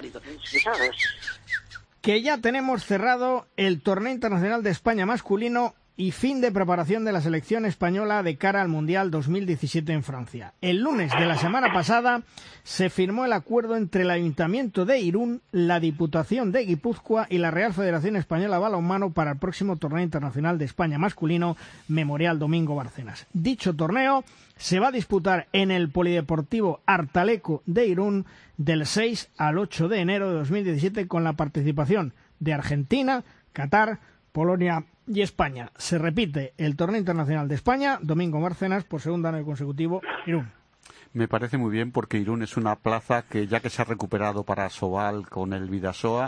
que ya tenemos cerrado el Torneo Internacional de España masculino y fin de preparación de la selección española de cara al Mundial 2017 en Francia. El lunes de la semana pasada se firmó el acuerdo entre el Ayuntamiento de Irún, la Diputación de Guipúzcoa y la Real Federación Española de Balonmano para el próximo Torneo Internacional de España masculino Memorial Domingo Bárcenas. Dicho torneo se va a disputar en el Polideportivo Artaleco de Irún del 6 al 8 de enero de 2017 con la participación de Argentina, Qatar, Polonia y España. Se repite el Torneo Internacional de España, Domingo Bárcenas, por 2º año consecutivo, Irún. Me parece muy bien porque Irún es una plaza que ya que se ha recuperado para Sobal con el Bidasoa,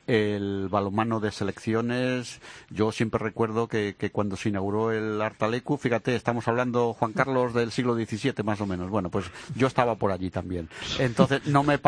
el balonmano de selecciones, yo siempre recuerdo que cuando se inauguró el Artalecu, fíjate, estamos hablando, Juan Carlos, del siglo XVII más o menos, bueno, pues yo estaba por allí también. Entonces no me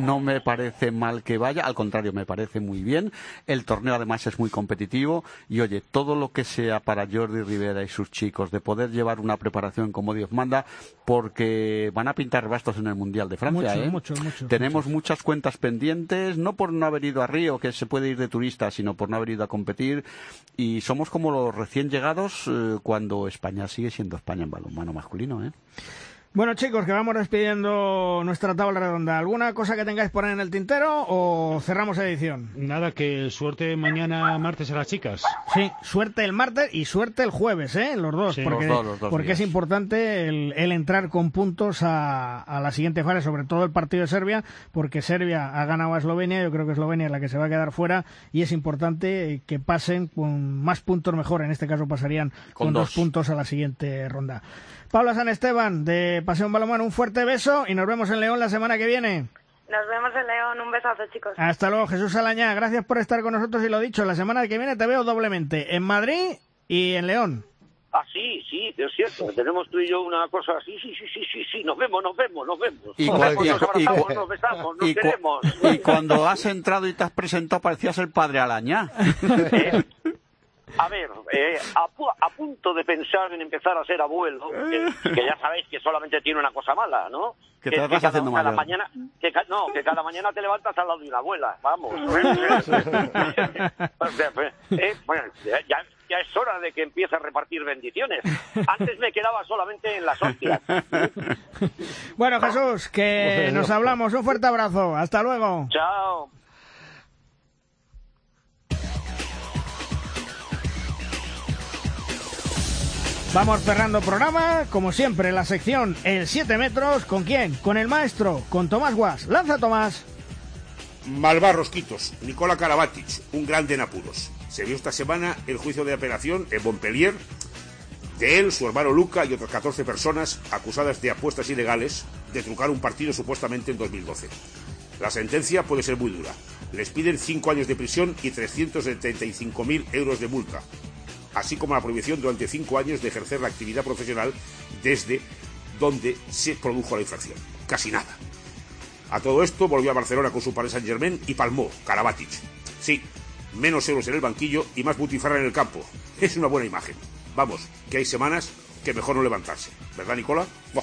parece mal que vaya, al contrario, me parece muy bien. El torneo además es muy competitivo y oye, todo lo que sea para Jordi Rivera y sus chicos de poder llevar una preparación como Dios manda, porque van a pintar bastos en el Mundial de Francia. Muchos. Tenemos muchas cuentas pendientes, no por no haber ido a Río, que se puede ir de turista, sino por no haber ido a competir, y somos como los recién llegados cuando España sigue siendo España en balonmano masculino. Bueno, chicos, que vamos despidiendo nuestra tabla redonda. ¿Alguna cosa que tengáis por ahí en el tintero o cerramos edición? Nada, que suerte mañana martes a las chicas. Sí, suerte el martes y suerte el jueves, los dos, sí, porque, los dos porque días. Es importante el entrar con puntos a la siguiente fase, sobre todo el partido de Serbia, porque Serbia ha ganado a Eslovenia, yo creo que Eslovenia es la que se va a quedar fuera y es importante que pasen con más puntos mejor, en este caso pasarían con 2 puntos a la siguiente ronda. Paula San Esteban, de Pasión Balonmano, un fuerte beso y nos vemos en León la semana que viene. Nos vemos en León, un besazo, chicos. Hasta luego, Jesús Alañá, gracias por estar con nosotros y lo dicho, la semana que viene te veo doblemente, en Madrid y en León. Ah, sí, es cierto, tenemos tú y yo una cosa así, sí, nos vemos. Nos abrazamos, nos besamos, nos queremos. Y cuando has entrado y te has presentado parecías el padre Alañá. A ver, a punto de pensar en empezar a ser abuelo, que ya sabéis que solamente tiene una cosa mala, ¿no? Que te vas haciendo mayor. Mañana, que cada mañana te levantas al lado de una abuela, vamos. Bueno, ya es hora de que empiece a repartir bendiciones. Antes me quedaba solamente en las hostias. Bueno, Jesús, que nos hablamos. Un fuerte abrazo. Hasta luego. Chao. Vamos cerrando programa, como siempre, la sección El 7 metros. ¿Con quién? Con el maestro, con Tomás Guas. ¡Lanza, Tomás! Malvarrosquitos, Nicola Karabatic, un grande en apuros. Se vio esta semana el juicio de apelación en Montpellier de él, su hermano Luca y otras 14 personas acusadas de apuestas ilegales, de trucar un partido supuestamente en 2012. La sentencia puede ser muy dura. Les piden 5 años de prisión y 375.000 euros de multa, así como la prohibición durante 5 años de ejercer la actividad profesional desde donde se produjo la infracción. Casi nada. A todo esto volvió a Barcelona con su Paris Saint-Germain y palmó Karabatic. Sí, menos euros en el banquillo y más butifarra en el campo. Es una buena imagen. Vamos, que hay semanas que mejor no levantarse. ¿Verdad, Nicola? ¡Buah!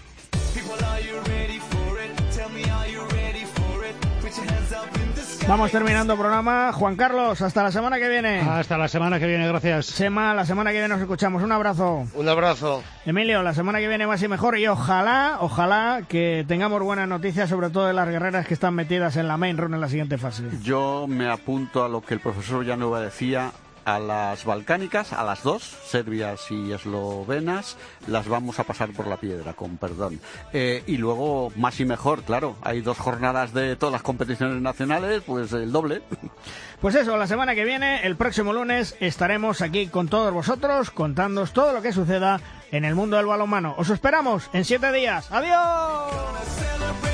Vamos terminando programa. Juan Carlos, hasta la semana que viene. Hasta la semana que viene, gracias. Sema, la semana que viene nos escuchamos. Un abrazo. Un abrazo. Emilio, la semana que viene más y mejor. Y ojalá que tengamos buenas noticias, sobre todo de las guerreras que están metidas en la main run en la siguiente fase. Yo me apunto a lo que el profesor Llanova decía. A las balcánicas, a las dos, serbias y eslovenas, las vamos a pasar por la piedra, con perdón. Y luego, más y mejor, claro, hay 2 jornadas de todas las competiciones nacionales, pues el doble. Pues eso, la semana que viene, el próximo lunes, estaremos aquí con todos vosotros, contándoos todo lo que suceda en el mundo del balonmano. Os esperamos en 7 días. ¡Adiós!